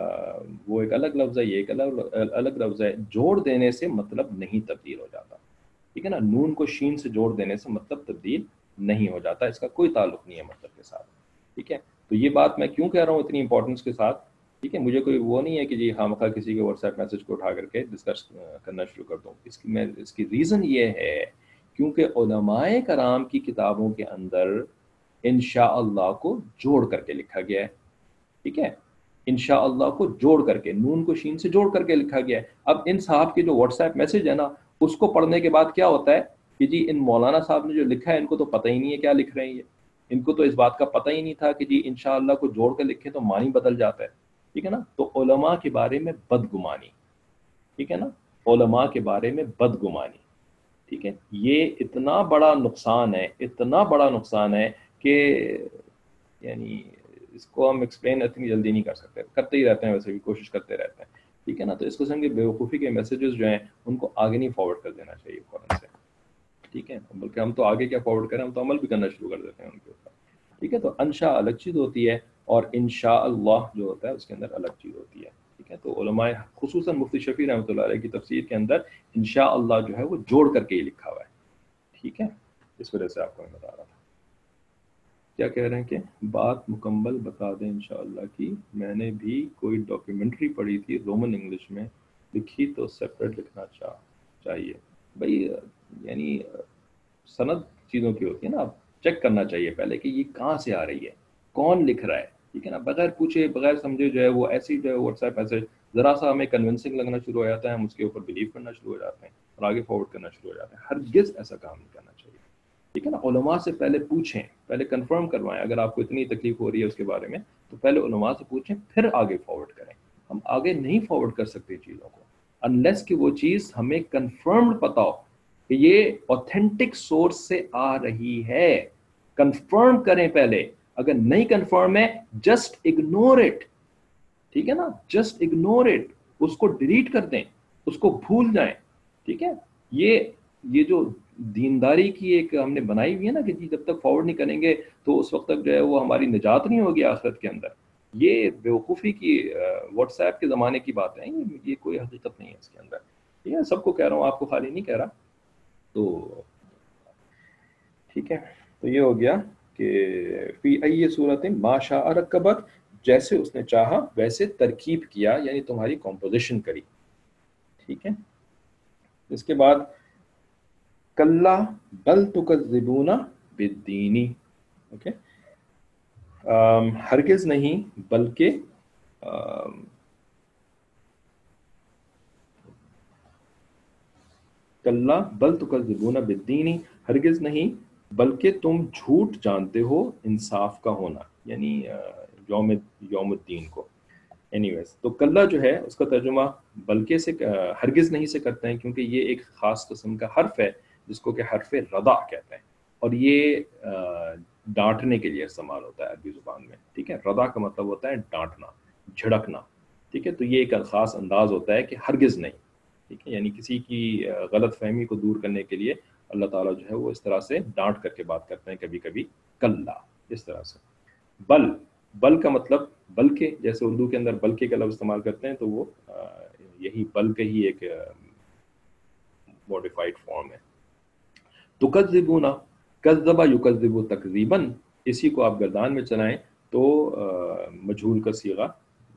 وہ ایک الگ لفظ ہے, یہ ایک الگ الگ لفظ ہے. جوڑ دینے سے مطلب نہیں تبدیل ہو جاتا. ٹھیک ہے نا, نون کو شین سے جوڑ دینے سے مطلب تبدیل نہیں ہو جاتا, اس کا کوئی تعلق نہیں ہے مطلب کے ساتھ. ٹھیک ہے, تو یہ بات میں کیوں کہہ رہا ہوں اتنی امپورٹنس کے ساتھ. ٹھیک ہے, مجھے کوئی وہ نہیں ہے کہ جی ہاں مخواہ کسی کے واٹس ایپ میسج کو اٹھا کر کے ڈسکس کرنا شروع کر دوں. اس کی میں اس کی ریزن یہ ہے کیونکہ علماء کرام کی کتابوں کے اندر انشاء اللہ کو جوڑ کر کے لکھا گیا ہے. ٹھیک ہے, انشاء اللہ کو جوڑ کر کے, نون کو شین سے جوڑ کر کے لکھا گیا ہے. اب ان صاحب کے جو واٹس ایپ میسج ہے نا, اس کو پڑھنے کے بعد کیا ہوتا ہے کہ جی ان مولانا صاحب نے جو لکھا ہے ان کو تو پتہ ہی نہیں ہے کیا لکھ رہے ہیں. یہ ان کو تو اس بات کا پتہ ہی نہیں تھا کہ جی انشاءاللہ کو جوڑ کے لکھیں تو معنی بدل جاتا ہے. ٹھیک ہے نا, تو علماء کے بارے میں بدگمانی. ٹھیک ہے نا, علماء کے بارے میں بدگمانی. ٹھیک ہے, یہ اتنا بڑا نقصان ہے, اتنا بڑا نقصان ہے کہ یعنی اس کو ہم ایکسپلین اتنی جلدی نہیں کر سکتے. کرتے ہی رہتے ہیں, ویسے بھی کوشش کرتے رہتے ہیں. ٹھیک ہے نا, تو اس قسم کے بیوقوفی کے میسیجز جو ہیں ان کو آگے نہیں فارورڈ کر دینا چاہیے فوراً سے. ٹھیک ہے, بلکہ ہم تو آگے کیا فارورڈ کریں, ہم تو عمل بھی کرنا شروع کر دیتے ہیں ان کے اوپر. ٹھیک ہے, تو انشاء الگ چیز ہوتی ہے اور انشاء اللہ جو ہوتا ہے اس کے اندر الگ چیز ہوتی ہے. ٹھیک ہے, تو علماء خصوصاً مفتی شفیع رحمۃ اللہ علیہ کی تفسیر کے اندر انشاء اللہ جو ہے وہ جوڑ کر کے ہی لکھا ہوا ہے. ٹھیک ہے, اس وجہ سے آپ کو میں بتا رہا تھا. کیا کہہ رہے ہیں کہ بات مکمل بتا دیں انشاءاللہ کی. میں نے بھی کوئی ڈاکیومنٹری پڑھی تھی رومن انگلش میں, لکھی تو سیپریٹ لکھنا چاہ چاہیے بھائی. یعنی سند چیزوں کی ہوتی ہے نا, آپ چیک کرنا چاہیے پہلے کہ یہ کہاں سے آ رہی ہے, کون لکھ رہا ہے. ٹھیک ہے نا, بغیر پوچھے بغیر سمجھے جو ہے وہ ایسی جو ہے واٹس ایپ میسج ذرا سا ہمیں کنونسنگ لگنا شروع ہو جاتا ہے, ہم اس کے اوپر بلیو کرنا شروع ہو جاتے ہیں اور آگے فارورڈ کرنا شروع ہو جاتے ہیں. ہرگز ایسا کام نہیں کرنا چاہیے. ٹھیک ہے نا, علماء سے پہلے پوچھیں, پہلے کنفرم کروائیں. اگر آپ کو اتنی تکلیف ہو رہی ہے اس کے بارے میں تو پہلے علماء سے پوچھیں, پھر آگے فارورڈ کریں. ہم آگے نہیں فارورڈ کر سکتے چیزوں کو انلیس کہ وہ چیز ہمیں کنفرمڈ پتا ہو کہ یہ اوتھینٹک سورس سے آ رہی ہے. کنفرم کریں پہلے. اگر نہیں کنفرم ہے جسٹ اگنور اٹ. ٹھیک ہے نا, جسٹ اگنور اٹ, اس کو ڈیلیٹ کر دیں, اس کو بھول جائیں. ٹھیک ہے, یہ یہ جو دینداری کی ایک ہم نے بنائی ہوئی ہے نا کہ جی جب تک فارورڈ نہیں کریں گے تو اس وقت تک جو ہے وہ ہماری نجات نہیں ہوگی آخرت کے اندر. یہ بیوقوفی کی واٹس ایپ کے زمانے کی بات ہے, یہ کوئی حقیقت نہیں ہے اس کے اندر. ٹھیک ہے, سب کو کہہ رہا ہوں, آپ کو خالی نہیں کہہ رہا. تو ٹھیک ہے, تو یہ ہو گیا کہ فی ای صورت ما شاء رکبک, جیسے اس نے چاہا ویسے ترکیب کیا, یعنی تمہاری کمپوزیشن کری. ٹھیک ہے, اس کے بعد کلا بل تکذبون بالدین. اوکے, ہرگز نہیں بلکہ کلا بل تکذبون بالدین, ہرگز نہیں بلکہ تم جھوٹ جانتے ہو انصاف کا ہونا, یعنی یوم یوم الدین کو. اینی ویز, تو کلا جو ہے اس کا ترجمہ بلکہ سے ہرگز نہیں سے کرتے ہیں, کیونکہ یہ ایک خاص قسم کا حرف ہے جس کو کہ حرف رضا کہتے ہیں, اور یہ ڈانٹنے کے لیے استعمال ہوتا ہے عربی زبان میں. ٹھیک ہے, رضا کا مطلب ہوتا ہے ڈانٹنا, جھڑکنا. ٹھیک ہے, تو یہ ایک خاص انداز ہوتا ہے کہ ہرگز نہیں. ٹھیک ہے, یعنی کسی کی غلط فہمی کو دور کرنے کے لیے اللہ تعالیٰ جو ہے وہ اس طرح سے ڈانٹ کر کے بات کرتے ہیں کبھی کبھی, کلا اس طرح سے. بل, بل کا مطلب بلکہ, جیسے اردو کے اندر بلکہ کا لفظ استعمال کرتے ہیں تو وہ یہی بل کا ہی ایک موڈیفائڈ فارم ہے. تکذبون, کذب یکذب تکذیباً, اسی کو آپ گردان میں چلائیں تو مجہول کا صیغہ,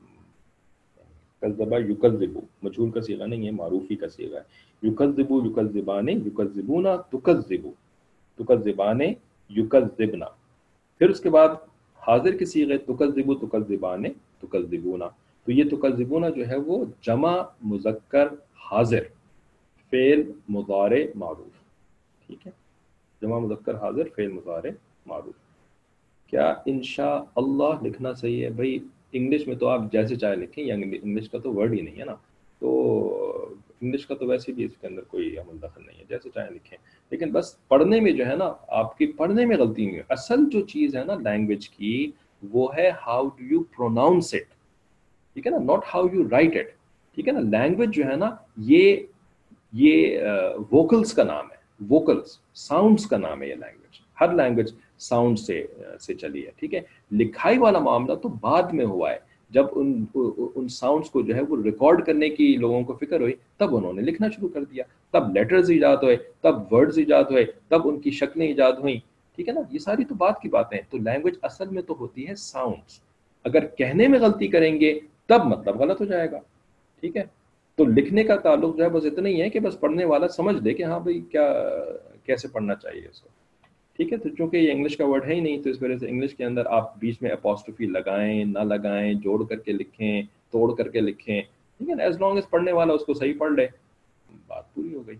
کذب یکذب مجہول کا صیغہ نہیں ہے, معروفی کا صیغہ ہے. یکذب یکذبان یکذبون تکذب, تکذبان یکذبنا. پھر اس کے بعد حاضر کی صیغہ تکذب تکذبان تکذبون. تو یہ تکذبون جو ہے وہ جمع مذکر حاضر فعل مضارع معروف. ٹھیک ہے, جمع مذکر حاضر فعل مضارع معروف. کیا انشاء اللہ لکھنا صحیح ہے؟ بھائی انگلش میں تو آپ جیسے چاہے لکھیں, یا انگلش کا تو ورڈ ہی نہیں ہے نا, تو انگلش کا تو ویسے بھی اس کے اندر کوئی عمل دخل نہیں ہے، جیسے چاہیں لکھیں، لیکن بس پڑھنے میں جو ہے نا آپ کی پڑھنے میں غلطی نہیں ہے. اصل جو چیز ہے نا لینگویج کی وہ ہے how do you pronounce it, ٹھیک ہے نا، not how you write it. ٹھیک ہے نا، لینگویج جو ہے نا یہ یہ ووکلس کا نام ہے، ووکلس ساؤنڈس کا نام ہے یہ لینگویج. ہر لینگویج ساؤنڈ سے سے چلی ہے. ٹھیک ہے، لکھائی والا معاملہ تو بعد میں ہوا ہے، جب ان ان ساؤنڈس کو جو ہے وہ ریکارڈ کرنے کی لوگوں کو فکر ہوئی تب انہوں نے لکھنا شروع کر دیا، تب لیٹرز ایجاد ہوئے، تب ورڈز ایجاد ہوئے، تب ان کی شکلیں ایجاد ہوئیں. ٹھیک ہے نا، یہ ساری تو بات کی باتیں ہیں. تو لینگویج اصل میں تو ہوتی ہے ساؤنڈس. اگر کہنے میں غلطی کریں گے تب مطلب غلط ہو جائے گا. ٹھیک ہے، تو لکھنے کا تعلق جو ہے بس اتنا ہی ہے کہ بس پڑھنے والا سمجھ لے کہ ہاں بھائی کیا کیسے پڑھنا چاہیے اس کو. ٹھیک ہے، تو چونکہ یہ انگلش کا ورڈ ہے ہی نہیں تو اس وجہ سے انگلش کے اندر آپ بیچ میں اپوسٹروفی لگائیں نہ لگائیں، جوڑ کر کے لکھیں، توڑ کر کے لکھیں، ٹھیک ہے نا، ایز لانگ ایز پڑھنے والا اس کو صحیح پڑھ لے بات پوری ہو گئی.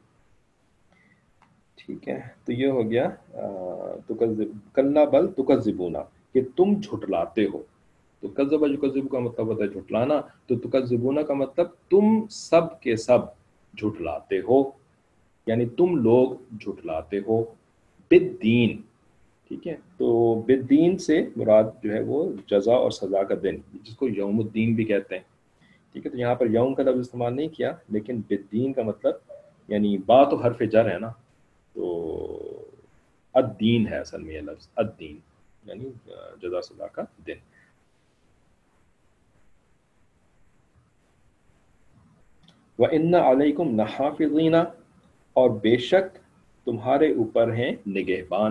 ٹھیک ہے، تو یہ ہو گیا کلا بل تکذبونا، کہ تم جھٹلاتے ہو. تو کذب یکذب کا مطلب ہوتا ہے جھٹلانا، تو تکذبونا کا مطلب تم سب کے سب جھٹلاتے ہو، یعنی تم لوگ جھٹلاتے ہو. بالدین، ٹھیک ہے، تو بالدین سے مراد جو ہے وہ جزا اور سزا کا دن، جس کو یوم الدین بھی کہتے ہیں. ٹھیک ہے، تو یہاں پر یوم کا لفظ استعمال نہیں کیا، لیکن بالدین کا مطلب یعنی با تو حرف جر ہے نا، تو الدین ہے اصل میں یہ لفظ، الدین یعنی جزا سزا کا دن. وَإِنَّ عَلَيْكُمْ لَحَافِظِينَ، اور بے شک تمہارے اوپر ہیں نگہبان.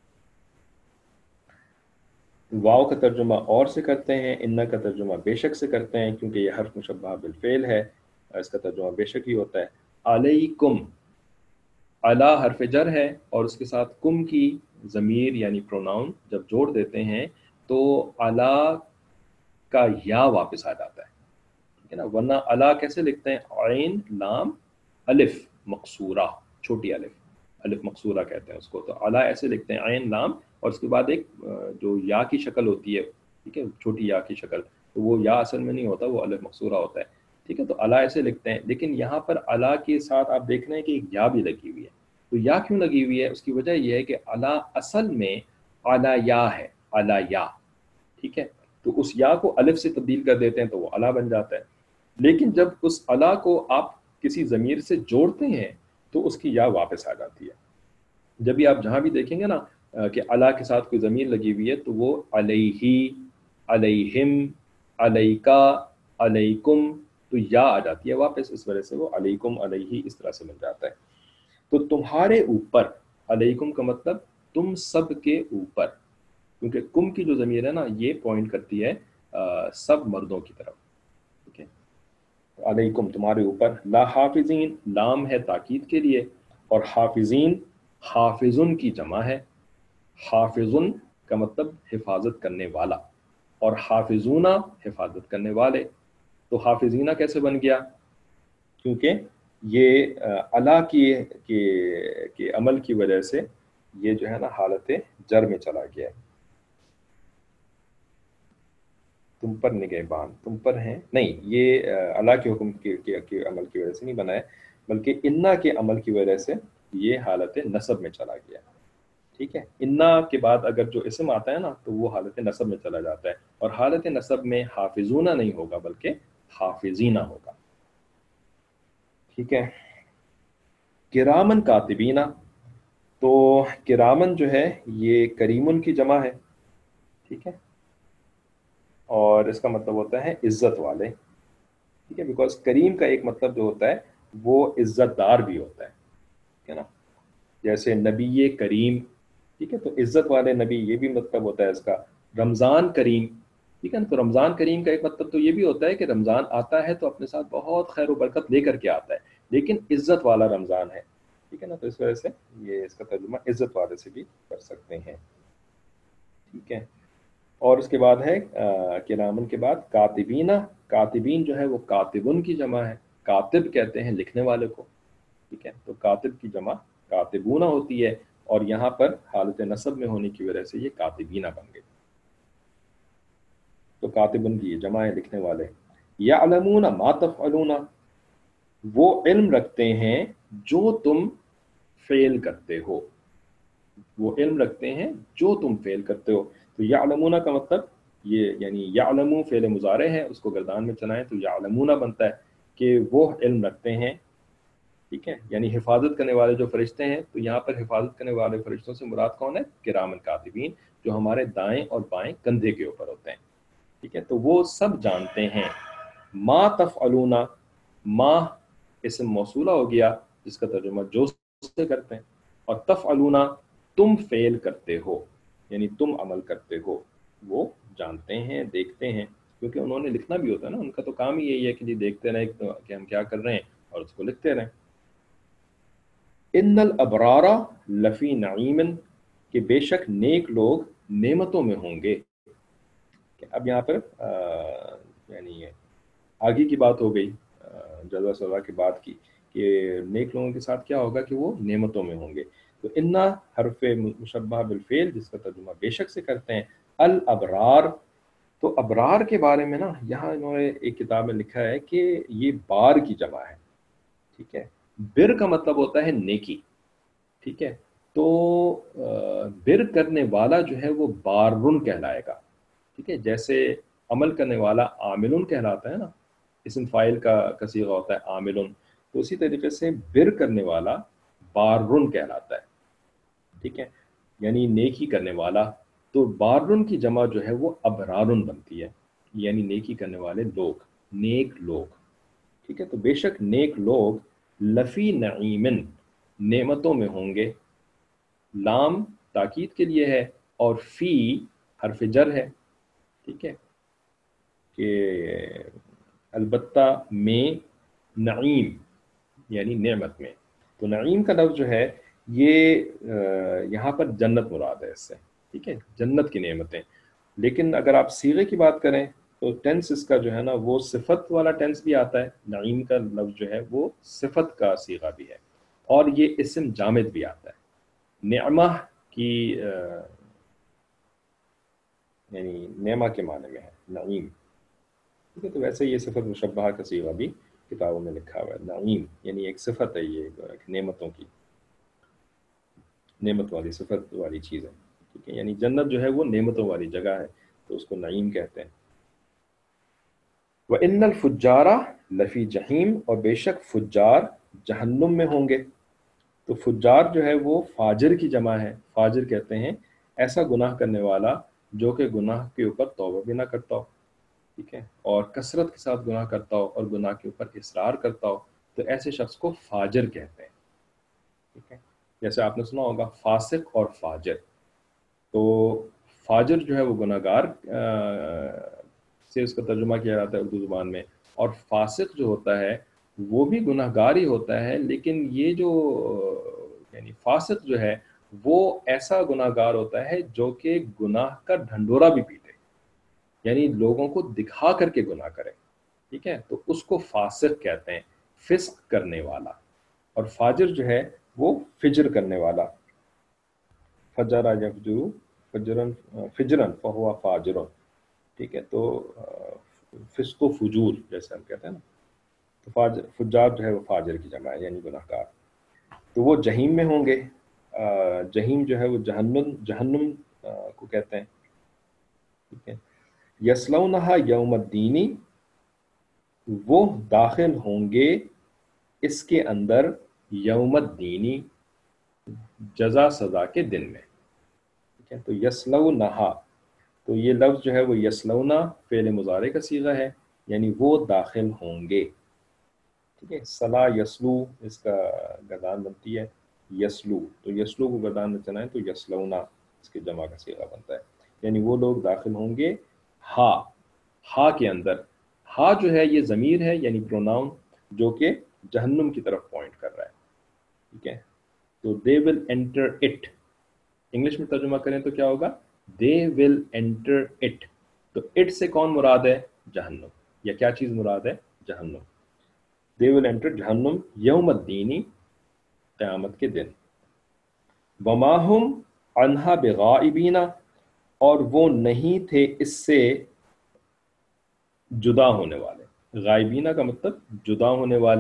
واو کا ترجمہ اور سے کرتے ہیں، ان کا ترجمہ بے شک سے کرتے ہیں، کیونکہ یہ حرف مشبہ بالفعل ہے، اس کا ترجمہ بے شک ہی ہوتا ہے. علیکم، علی حرف جر ہے اور اس کے ساتھ کم کی ضمیر یعنی پروناؤن جب جوڑ دیتے ہیں تو علی کا یا واپس آ جاتا ہے. ٹھیک ہے نا، ورنہ علی کیسے لکھتے ہیں؟ عین لام الف مقصورہ، چھوٹی الف، الف مقصورہ کہتے ہیں اس کو. تو علی ایسے لکھتے ہیں عین لام اور اس کے بعد ایک جو یا کی شکل ہوتی ہے، ٹھیک ہے، چھوٹی یا کی شکل، تو وہ یا اصل میں نہیں ہوتا، وہ الف مقصورہ ہوتا ہے. ٹھیک ہے، تو علی ایسے لکھتے ہیں. لیکن یہاں پر علی کے ساتھ آپ دیکھ رہے ہیں کہ ایک یا بھی لگی ہوئی ہے. تو یا کیوں لگی ہوئی ہے؟ اس کی وجہ یہ ہے کہ علی اصل میں علی یا ہے، علی یا. ٹھیک ہے، تو اس یا کو الف سے تبدیل کر دیتے ہیں تو وہ علی بن جاتا ہے. لیکن جب اس علی کو آپ کسی ضمیر سے جوڑتے ہیں تو اس کی یا واپس آ جاتی ہے. جب بھی آپ جہاں بھی دیکھیں گے نا کہ علی کے ساتھ کوئی ضمیر لگی ہوئی ہے تو وہ علیہ، علیہم، علیکا، علیکم، تو یا آ جاتی ہے واپس، اس وجہ سے وہ علیکم، علیہ اس طرح سے مل جاتا ہے. تو تمہارے اوپر، علیکم کا مطلب تم سب کے اوپر، کیونکہ کم کی جو ضمیر ہے نا یہ پوائنٹ کرتی ہے سب مردوں کی طرف. ٹھیک ہے، علیکم تمہارے اوپر. لا حافظین، لام ہے تاکید کے لیے، اور حافظین حافظن کی جمع ہے. حافظن کا مطلب حفاظت کرنے والا، اور حافظون حفاظت کرنے والے. تو حافظینہ کیسے بن گیا؟ کیونکہ یہ علا کی کے کے عمل کی وجہ سے یہ جو ہے نا حالت جر میں چلا گیا ہے. تم پر نگہبان، تم پر ہیں نہیں، یہ اللہ کے حکم کے, کے, کے عمل کی وجہ سے نہیں بنا ہے، بلکہ انا کے عمل کی وجہ سے یہ حالت نصب میں چلا گیا. ٹھیک ہے، انا کے بعد اگر جو اسم آتا ہے نا تو وہ حالت نصب میں چلا جاتا ہے، اور حالت نصب میں حافظونہ نہیں ہوگا بلکہ حافظینہ ہوگا. ٹھیک ہے، کرامن کاتبینہ، تو کرامن جو ہے یہ کریمن کی جمع ہے. ٹھیک ہے، اور اس کا مطلب ہوتا ہے عزت والے. ٹھیک ہے، بیکاز کریم کا ایک مطلب جو ہوتا ہے وہ عزت دار بھی ہوتا ہے. ٹھیک ہے نا، جیسے نبی کریم، ٹھیک ہے، تو عزت والے نبی یہ بھی مطلب ہوتا ہے اس کا. رمضان کریم، ٹھیک ہے نا، تو رمضان کریم کا ایک مطلب تو یہ بھی ہوتا ہے کہ رمضان آتا ہے تو اپنے ساتھ بہت خیر و برکت لے کر کے آتا ہے، لیکن عزت والا رمضان ہے. ٹھیک ہے نا، تو اس وجہ سے یہ اس کا ترجمہ عزت والے سے بھی کر سکتے ہیں. ٹھیک ہے، اور اس کے بعد ہے کرامن کے بعد کاتبینہ. کاتبین جو ہے وہ کاتبن کی جمع ہے، کاتب کہتے ہیں لکھنے والے کو. ٹھیک ہے، تو کاتب کی جمع کاتبونہ ہوتی ہے، اور یہاں پر حالت نصب میں ہونے کی وجہ سے یہ کاتبینہ بن گئی. تو کاتبن کی جمع ہے لکھنے والے. یعلمون ما تفعلون، وہ علم رکھتے ہیں جو تم فعل کرتے ہو، وہ علم رکھتے ہیں جو تم فعل کرتے ہو۔ تو یعلمون کا مطلب یہ یعنی یعلمو فعل مضارع ہے، اس کو گردان میں چلائیں تو یعلمون بنتا ہے کہ وہ علم رکھتے ہیں، ٹھیک ہے، یعنی حفاظت کرنے والے جو فرشتے ہیں، تو یہاں پر حفاظت کرنے والے فرشتوں سے مراد کون ہے؟ کرامن کاتبین، جو ہمارے دائیں اور بائیں کندھے کے اوپر ہوتے ہیں، ٹھیک ہے، تو وہ سب جانتے ہیں۔ ما تفعلون، ما اسم موصولہ ہو گیا جس کا ترجمہ جو سے کرتے ہیں، اور تفعلون تم فعل کرتے ہو، یعنی تم عمل کرتے ہو، وہ جانتے ہیں، دیکھتے ہیں، کیونکہ انہوں نے لکھنا بھی ہوتا ہے نا، ان کا تو کام ہی یہی ہے کہ جی دیکھتے رہیں کہ ہم کیا کر رہے ہیں اور اس کو لکھتے رہیں۔ ان الابرار لفی نعیم، کہ بے شک نیک لوگ نعمتوں میں ہوں گے۔ اب یہاں پر یعنی آگے کی بات ہو گئی جزا سزا کی بات کی کہ نیک لوگوں کے ساتھ کیا ہوگا کہ وہ نعمتوں میں ہوں گے۔ تو انا حرف مشبہ بالفعل جس کا ترجمہ بے شک سے کرتے ہیں، الابرار، تو ابرار کے بارے میں نا یہاں انہوں نے ایک کتاب میں لکھا ہے کہ یہ بار کی جمع ہے، ٹھیک ہے، بر کا مطلب ہوتا ہے نیکی، ٹھیک ہے، تو بر کرنے والا جو ہے وہ بارن کہلائے گا، ٹھیک ہے، جیسے عمل کرنے والا عاملن کہلاتا ہے نا، اسم فاعل کا کا صیغہ ہوتا ہے عاملن، تو اسی طریقے سے بر کرنے والا بارن کہلاتا ہے، ٹھیک ہے، یعنی نیکی کرنے والا۔ تو بارن کی جمع جو ہے وہ ابرارن بنتی ہے، یعنی نیکی کرنے والے لوگ، نیک لوگ، ٹھیک ہے، تو بے شک نیک لوگ لفی نعیمن نعمتوں میں ہوں گے، لام تاکید کے لیے ہے اور فی حرف جر ہے، ٹھیک ہے، کہ البتہ میں نعیم یعنی نعمت میں، تو نعیم کا لفظ جو ہے یہ یہاں پر جنت مراد ہے اس سے، ٹھیک ہے، جنت کی نعمتیں۔ لیکن اگر آپ صیغے کی بات کریں تو ٹینس اس کا جو ہے نا وہ صفت والا ٹینس بھی آتا ہے، نعیم کا لفظ جو ہے وہ صفت کا صیغہ بھی ہے، اور یہ اسم جامد بھی آتا ہے۔ نعمہ کی یعنی نعمہ کے معنی میں ہے نعیم، ٹھیک ہے، تو ویسے یہ صفت مشبہہ کا صیغہ بھی کتابوں میں لکھا ہوا ہے، نعیم یعنی ایک صفت ہے، یہ نعمتوں کی، نعمت والی صفت والی چیز ہے، ٹھیک ہے، یعنی جنت جو ہے وہ نعمتوں والی جگہ ہے تو اس کو نعیم کہتے ہیں۔ وَإِنَّ الْفُجَّارَ لَفِي جَحِيمٍ، اور بے شک فجار جہنم میں ہوں گے۔ تو فجار جو ہے وہ فاجر کی جمع ہے، فاجر کہتے ہیں ایسا گناہ کرنے والا جو کہ گناہ کے اوپر توبہ بھی نہ کرتا ہو، ٹھیک ہے، اور کثرت کے ساتھ گناہ کرتا ہو اور گناہ کے اوپر اصرار کرتا ہو، تو ایسے شخص کو فاجر کہتے ہیں، ٹھیک ہے، جیسے آپ نے سنا ہوگا فاسق اور فاجر، تو فاجر جو ہے وہ گناہ گار سے اس کا ترجمہ کیا جاتا ہے اردو زبان میں، اور فاسق جو ہوتا ہے وہ بھی گناہ گار ہی ہوتا ہے، لیکن یہ جو یعنی فاسق جو ہے وہ ایسا گناہ گار ہوتا ہے جو کہ گناہ کا ڈھنڈورا بھی پیٹے، یعنی لوگوں کو دکھا کر کے گناہ کرے، ٹھیک ہے، تو اس کو فاسق کہتے ہیں، فسق کرنے والا، اور فاجر جو ہے وہ فجر کرنے والا، فجر یفجر فجرن فجرن فہو فاجر، ٹھیک ہے، تو فسق و فجور جیسے ہم کہتے ہیں نا، تو فاجر فجار جو ہے وہ فاجر کی جمع ہے یعنی گناہ گار۔ تو وہ جہیم میں ہوں گے، جہیم جو ہے وہ جہنم جہنم کو کہتے ہیں، ٹھیک ہے، یصلونہا یوم الدینی، وہ داخل ہوں گے اس کے اندر یوم الدینی جزا سزا کے دن میں، ٹھیک ہے، تو یصلونہا، تو یہ لفظ جو ہے وہ یصلونا فعل مضارع کا صیغہ ہے، یعنی وہ داخل ہوں گے، ٹھیک ہے، صلا یسلو اس کا گردان بنتی ہے یسلو، تو یسلو کو گردان میں چلائیں تو یصلونا اس کے جمع کا صیغہ بنتا ہے، یعنی وہ لوگ داخل ہوں گے ہا، ہا کے اندر، ہا جو ہے یہ ضمیر ہے یعنی پروناؤن جو کہ جہنم کی طرف پوائنٹ کر رہا ہے، ٹھیک ہے، تو they will enter it، English میں ترجمہ کریں تو کیا ہوگا they will enter it، تو it سے کون مراد ہے؟ جہنم، یا کیا چیز مراد ہے؟ جہنم، they will enter جہنم یوم الدینی قیامت کے دن، وما ہم عنہا بغائبین، اور وہ نہیں تھے اس سے جدا ہونے والے، غائبینہ کا مطلب جدا ہونے والے،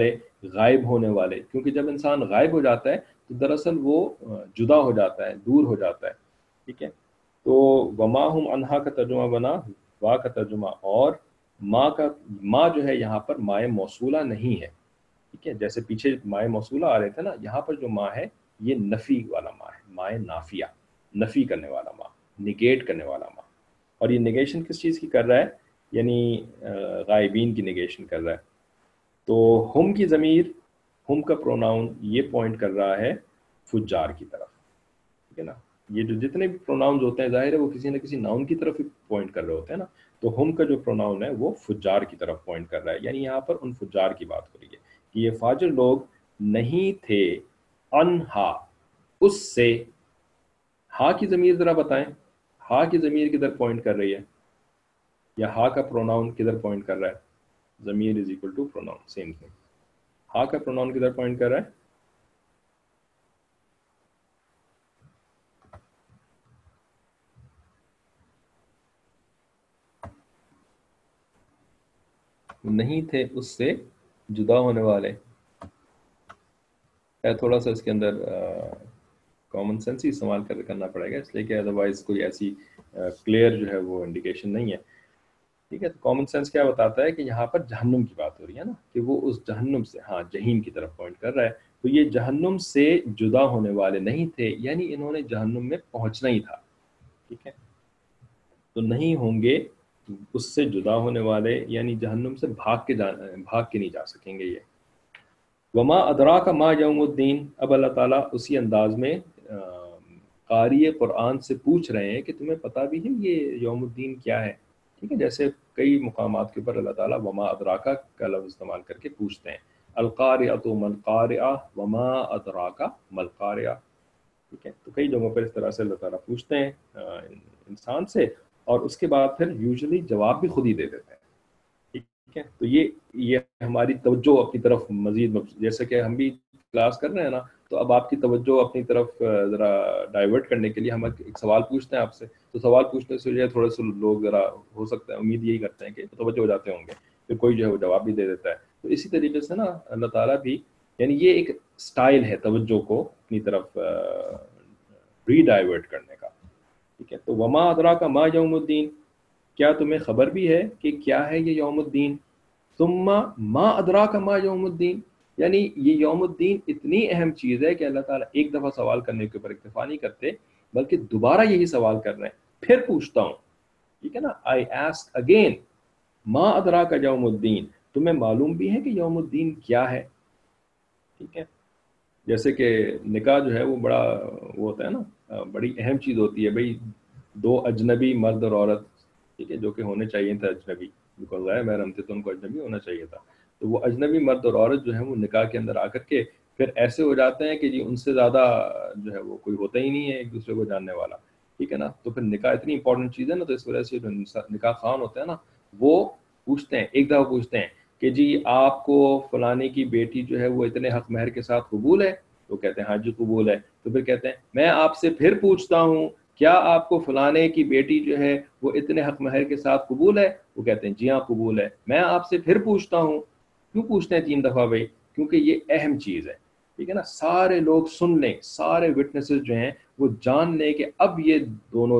غائب ہونے والے، کیونکہ جب انسان غائب ہو جاتا ہے تو دراصل وہ جدا ہو جاتا ہے، دور ہو جاتا ہے، ٹھیک ہے. تو وما ہم انہا کا ترجمہ بنا وا کا ترجمہ، اور ما کا ما جو ہے یہاں پر مائے موصولہ نہیں ہے، ٹھیک ہے. جیسے پیچھے مائے موصولہ آ رہے تھے نا، یہاں پر جو ما ہے یہ نفی والا ما ہے، مائے نافیہ، نفی کرنے والا ما، نگیٹ کرنے والا ما. اور یہ نگیشن کس چیز کی کر رہا ہے؟ یعنی غائبین کی نگیشن کر رہا ہے. تو ہم کی ضمیر، ہم کا پروناؤن یہ پوائنٹ کر رہا ہے فجار کی طرف، ٹھیک ہے نا. یہ جو جتنے بھی پروناؤنز ہوتے ہیں ظاہر ہے وہ کسی نہ کسی ناؤن کی طرف ہی پوائنٹ کر رہے ہوتے ہیں نا. تو ہم کا جو پروناؤن ہے وہ فجار کی طرف پوائنٹ کر رہا ہے، یعنی یہاں پر ان فجار کی بات ہو رہی ہے کہ یہ فاجر لوگ نہیں تھے انہا اس سے. ہا کی ضمیر ذرا بتائیں، ہا کی ضمیر کدھر پوائنٹ کر رہی ہے، یا ہا کا پروناؤن کدھر پوائنٹ کر رہا ہے؟ ضمیر is equal to pronoun, same thing. ہا کا پروناؤن کدھر پوائنٹ کر رہا ہے؟ نہیں تھے اس سے جدا ہونے والے. تھوڑا سا اس کے اندر کامن سینس ہی استعمال کر کرنا پڑے گا، اس لیے کہ ادروائز کوئی ایسی کلیئر جو ہے وہ انڈیکیشن نہیں ہے، ٹھیک ہے. تو کامن سینس کیا بتاتا ہے کہ یہاں پر جہنم کی بات ہو رہی ہے نا، کہ وہ اس جہنم سے، ہاں جہیم کی طرف پوائنٹ کر رہا ہے. تو یہ جہنم سے جدا ہونے والے نہیں تھے، یعنی انہوں نے جہنم میں پہنچنا ہی تھا، ٹھیک ہے. تو نہیں ہوں گے اس سے جدا ہونے والے، یعنی جہنم سے بھاگ کے جا بھاگ کے نہیں جا سکیں گے یہ. وما ادراک ما یوم الدین. اب اللہ تعالیٰ اسی انداز میں قاری قرآن سے پوچھ رہے ہیں کہ تمہیں پتہ بھی ہے یہ یوم الدین کیا ہے، ٹھیک ہے. جیسے کئی مقامات کے اوپر اللہ تعالیٰ وما ادراکا کا لفظ استعمال کر کے پوچھتے ہیں، القارعۃ ما القارعہ وما ادراک ما القارعہ، ٹھیک ہے. تو کئی جگہوں پر اس طرح سے اللہ تعالیٰ پوچھتے ہیں انسان سے، اور اس کے بعد پھر یوزلی جواب بھی خود ہی دے دیتے ہیں، ٹھیک ہے. تو یہ یہ ہماری توجہ اپنی طرف مزید، جیسے کہ ہم بھی کلاس کر رہے ہیں نا، تو اب آپ کی توجہ اپنی طرف ذرا ڈائیورٹ کرنے کے لیے ہم ایک سوال پوچھتے ہیں آپ سے. تو سوال پوچھنے سے جو ہے تھوڑے سے لوگ ذرا ہو سکتا ہے امید یہی کرتے ہیں کہ توجہ ہو جاتے ہوں گے، پھر کوئی جو ہے وہ جواب بھی دے دیتا ہے. تو اسی طریقے سے نا اللہ تعالیٰ بھی، یعنی یہ ایک سٹائل ہے توجہ کو اپنی طرف ری ڈائیورٹ کرنے کا، ٹھیک ہے. تو وما ادراک ما یوم الدین، کیا تمہیں خبر بھی ہے کہ کیا ہے یہ یوم الدین؟ ثم ما ادراک ما یوم الدین، یعنی یہ یوم الدین اتنی اہم چیز ہے کہ اللہ تعالیٰ ایک دفعہ سوال کرنے کے اوپر اکتفا نہیں کرتے، بلکہ دوبارہ یہی سوال کر رہے ہیں، پھر پوچھتا ہوں، ٹھیک ہے نا. آئی آسک اگین ما ادراک یوم الدین، تمہیں معلوم بھی ہے کہ یوم الدین کیا ہے، ٹھیک ہے. جیسے کہ نکاح جو ہے وہ بڑا وہ ہوتا ہے نا، بڑی اہم چیز ہوتی ہے بھائی. دو اجنبی مرد اور عورت، ٹھیک ہے، جو کہ ہونے چاہیے تھے اجنبی، بیکاز غیر محرم تھے تو ان کو اجنبی ہونا چاہیے تھا. تو وہ اجنبی مرد اور عورت جو ہے وہ نکاح کے اندر آ کر کے پھر ایسے ہو جاتے ہیں کہ جی ان سے زیادہ جو ہے وہ کوئی ہوتا ہی نہیں ہے ایک دوسرے کو جاننے والا، ٹھیک ہے نا. تو پھر نکاح اتنی امپورٹنٹ چیز ہے نا، تو اس وجہ سے جو نکاح خوان ہوتے ہیں نا وہ پوچھتے ہیں، ایک دفعہ پوچھتے ہیں کہ جی آپ کو فلانے کی بیٹی جو ہے وہ اتنے حق مہر کے ساتھ قبول ہے؟ تو کہتے ہیں ہاں جی قبول ہے. تو پھر کہتے ہیں میں آپ سے پھر پوچھتا ہوں کیا آپ کو فلانے کی بیٹی جو ہے وہ اتنے حق مہر کے ساتھ قبول ہے؟ وہ کہتے ہیں جی ہاں قبول ہے. میں آپ سے پھر پوچھتا ہوں. کیوں پوچھتے ہیں تین دفعہ بھائی؟ کیونکہ یہ اہم چیز ہے، ٹھیک ہے نا. سارے لوگ سن لیں، سارے وٹنسز جو ہیں وہ جان لیں کہ اب یہ دونوں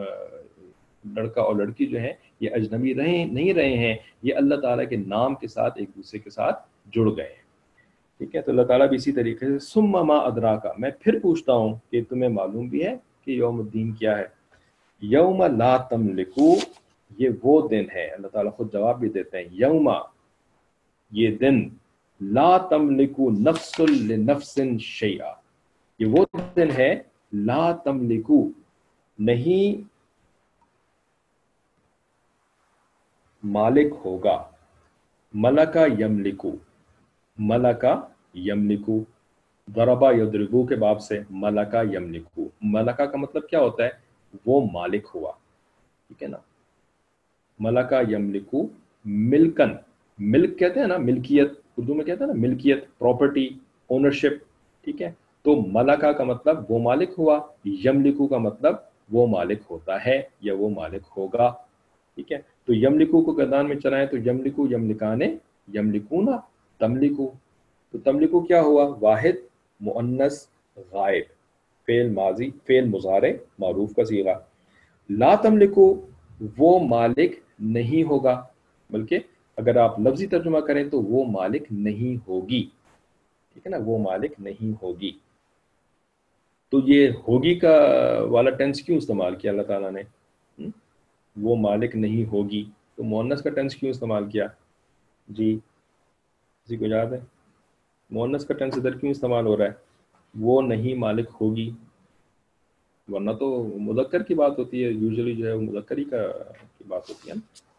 لڑکا اور لڑکی جو ہیں یہ اجنبی رہے نہیں رہے ہیں، یہ اللہ تعالیٰ کے نام کے ساتھ ایک دوسرے کے ساتھ جڑ گئے ہیں، ٹھیک ہے. تو اللہ تعالیٰ بھی اسی طریقے سے ثم ما ادراکا، میں پھر پوچھتا ہوں کہ تمہیں معلوم بھی ہے کہ یوم الدین کیا ہے. یوم لا تملکو، یہ وہ دن ہے، اللہ تعالیٰ خود جواب بھی دیتے ہیں، یوم یہ دن، لا تملکو نفس لنفس شیئا، یہ وہ دن ہے لا تملکو، نہیں مالک ہوگا، ملکا یملکو، ملکا یملکو، ضربا یضربو کے باب سے ملکا یملکو. ملکا کا مطلب کیا ہوتا ہے؟ وہ مالک ہوا، ٹھیک ہے نا. ملکا یملکو، ملکن، ملک کہتے ہیں نا ملکیت، اردو میں کہتے ہیں نا ملکیت، پراپرٹی، اونرشپ، ٹھیک ہے. تو ملکا کا مطلب وہ مالک ہوا، یملکو کا مطلب وہ مالک ہوتا ہے یا وہ مالک ہوگا، ٹھیک ہے. تو یملکو کو گردان میں چلائیں تو یملکو یملکانے، یملکونا تملکو، تو تملکو کیا ہوا؟ واحد مؤنث غائب، فعل ماضی، فعل مضارع معروف کا صیغہ. لا تملکو وہ مالک نہیں ہوگا، بلکہ اگر آپ لفظی ترجمہ کریں تو وہ مالک نہیں ہوگی. ٹھیک ہے نا، وہ مالک نہیں ہوگی. تو یہ ہوگی کا والا ٹینس کیوں استعمال کیا اللہ تعالیٰ نے؟ وہ مالک نہیں ہوگی، تو مؤنث کا ٹینس کیوں استعمال کیا؟ جی کسی کو یاد ہے مؤنث کا ٹینس ادھر کیوں استعمال ہو رہا ہے؟ وہ نہیں مالک ہوگی، ورنہ تو مذکر کی بات ہوتی ہے، یوزلی جو ہے وہ مذکر ہی کا کی بات ہوتی ہے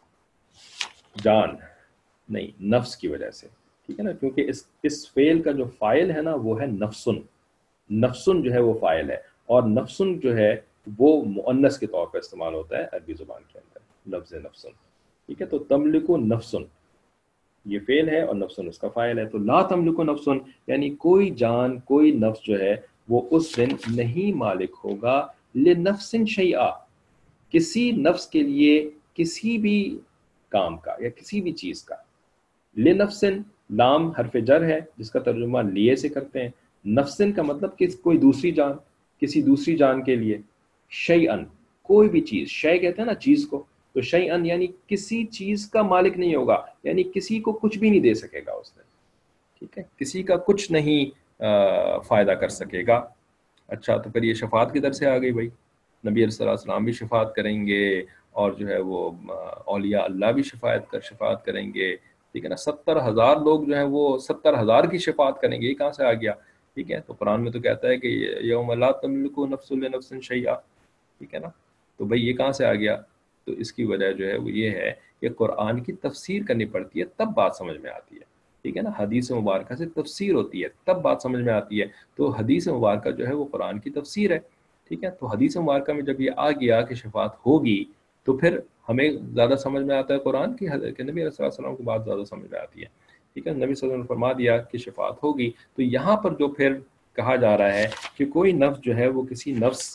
نا. جان نہیں، نفس کی وجہ سے. ٹھیک ہے نا، کیونکہ اس اس فعل کا جو فاعل ہے نا وہ ہے نفسن. نفسن جو ہے وہ فاعل ہے، اور نفسن جو ہے وہ مؤنث کے طور پر استعمال ہوتا ہے عربی زبان کے اندر، لفظ نفسن. ٹھیک ہے، تو تملکو نفسن یہ فعل ہے اور نفسن اس کا فاعل ہے. تو لا تملکو نفسن یعنی کوئی جان، کوئی نفس جو ہے وہ اس دن نہیں مالک ہوگا لنفس شیئا، کسی نفس کے لیے کسی بھی کام کا یا کسی بھی چیز کا. لنفسن لام حرف جر ہے جس کا ترجمہ لیے سے کرتے ہیں. نفسن کا مطلب کہ کوئی دوسری جان، کسی دوسری جان کے لیے. شیئن کوئی بھی چیز، شے کہتے ہیں نا چیز کو، تو شیئن یعنی کسی چیز کا مالک نہیں ہوگا، یعنی کسی کو کچھ بھی نہیں دے سکے گا اس نے. ٹھیک ہے، کسی کا کچھ نہیں فائدہ کر سکے گا. اچھا، تو پھر یہ شفاعت کدھر سے آ گئی بھائی؟ نبی علیہ السلام بھی شفاعت کریں گے، اور جو ہے وہ اولیاء اللہ بھی شفاعت کر شفاعت کریں گے. ٹھیک ہے نا، ستر ہزار لوگ جو ہیں وہ ستر ہزار کی شفاعت کریں گے. یہ کہاں سے آ گیا؟ ٹھیک ہے، تو قرآن میں تو کہتا ہے کہ یوم لا تملک نفس لنفس شیئا. ٹھیک ہے نا، تو بھائی یہ کہاں سے آ گیا؟ تو اس کی وجہ جو ہے وہ یہ ہے کہ قرآن کی تفسیر کرنی پڑتی ہے تب بات سمجھ میں آتی ہے. ٹھیک ہے نا، حدیث مبارکہ سے تفسیر ہوتی ہے تب بات سمجھ میں آتی ہے. تو حدیث مبارکہ جو ہے وہ قرآن کی تفسیر ہے. ٹھیک ہے، تو حدیث مبارکہ میں جب یہ آ گیا کہ شفاعت ہوگی تو پھر ہمیں زیادہ سمجھ میں آتا ہے قرآن کی، کہ نبی علیہ السلام کی بات زیادہ سمجھ میں آتی ہے. ٹھیک ہے، نبی صلی اللہ علیہ وسلم نے فرما دیا کہ شفاعت ہوگی. تو یہاں پر جو پھر کہا جا رہا ہے کہ کوئی نفس جو ہے وہ کسی نفس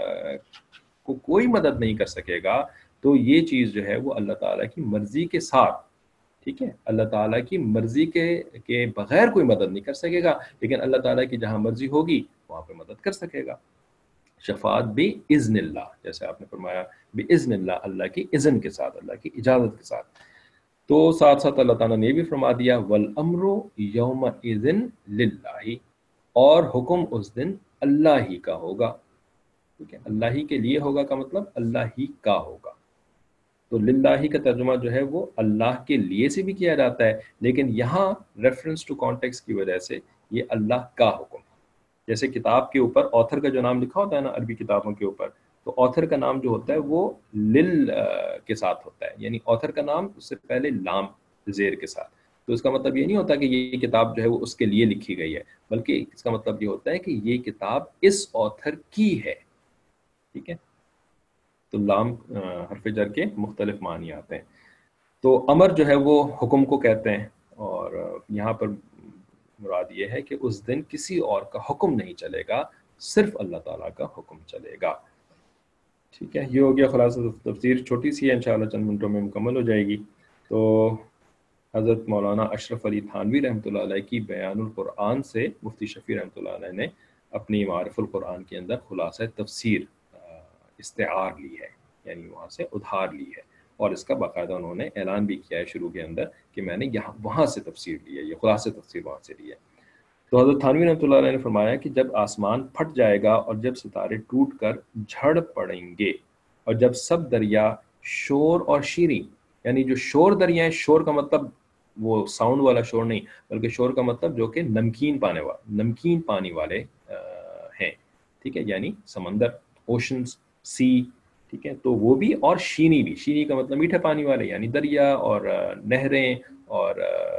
کو کوئی مدد نہیں کر سکے گا، تو یہ چیز جو ہے وہ اللہ تعالیٰ کی مرضی کے ساتھ، ٹھیک ہے، اللہ تعالیٰ کی مرضی کے کے بغیر کوئی مدد نہیں کر سکے گا، لیکن اللہ تعالیٰ کی جہاں مرضی ہوگی وہاں پہ مدد کر سکے گا. شفاعت بِإِذْنِ اللہ، جیسے آپ نے فرمایا بِإِذْنِ اللہ، اللہ کی اذن کے ساتھ، اللہ کی اجازت کے ساتھ. تو ساتھ ساتھ اللہ تعالیٰ نے یہ بھی فرما دیا وَالْأَمْرُ يَوْمَئِذٍ لِلَّهِ، اور حکم اس دن اللہ ہی کا ہوگا. ٹھیک ہے، اللہ ہی کے لیے ہوگا کا مطلب اللہ ہی کا ہوگا. تو للہ کا ترجمہ جو ہے وہ اللہ کے لیے سے بھی کیا جاتا ہے، لیکن یہاں ریفرنس ٹو کانٹیکسٹ کی وجہ سے یہ اللہ کا حکم. جیسے کتاب کے اوپر آتھر کا جو نام لکھا ہوتا ہے نا عربی کتابوں کے اوپر، تو آتھر کا نام جو ہوتا ہے وہ لل کے ساتھ ہوتا ہے، یعنی آتھر کا نام اس سے پہلے لام زیر کے ساتھ. تو اس کا مطلب یہ نہیں ہوتا کہ یہ کتاب جو ہے وہ اس کے لیے لکھی گئی ہے، بلکہ اس کا مطلب یہ ہوتا ہے کہ یہ کتاب اس آتھر کی ہے. ٹھیک ہے، تو لام حرف جر کے مختلف معنی آتے ہیں. تو امر جو ہے وہ حکم کو کہتے ہیں، اور یہاں پر مراد یہ ہے کہ اس دن کسی اور کا حکم نہیں چلے گا، صرف اللہ تعالیٰ کا حکم چلے گا. ٹھیک ہے، یہ ہو گیا خلاصہ تفسیر، چھوٹی سی ہے، انشاءاللہ چند منٹوں میں مکمل ہو جائے گی. تو حضرت مولانا اشرف علی تھانوی رحمۃ اللہ علیہ کی بیان القرآن سے مفتی شفیع رحمۃ اللہ علیہ نے اپنی معارف القرآن کے اندر خلاصہ تفسیر استعار لی ہے، یعنی وہاں سے ادھار لی ہے، اور اس کا باقاعدہ انہوں نے اعلان بھی کیا ہے شروع کے اندر کہ میں نے یہاں وہاں سے تفسیر لی ہے، یہ خلاصہ تفسیر وہاں سے لی ہے. تو حضرت تھانوی رحمۃ اللہ علیہ نے فرمایا کہ جب آسمان پھٹ جائے گا اور جب ستارے ٹوٹ کر جھڑ پڑیں گے، اور جب سب دریا شور اور شیریں، یعنی جو شور دریائیں، شور کا مطلب وہ ساؤنڈ والا شور نہیں، بلکہ شور کا مطلب جو کہ نمکین پانے والے نمکین پانی والے ہیں. ٹھیک ہے، یعنی سمندر، اوشنز، سی. ٹھیک ہے، تو وہ بھی، اور شینی بھی، شینی کا مطلب میٹھے پانی والے، یعنی دریا اور نہریں اور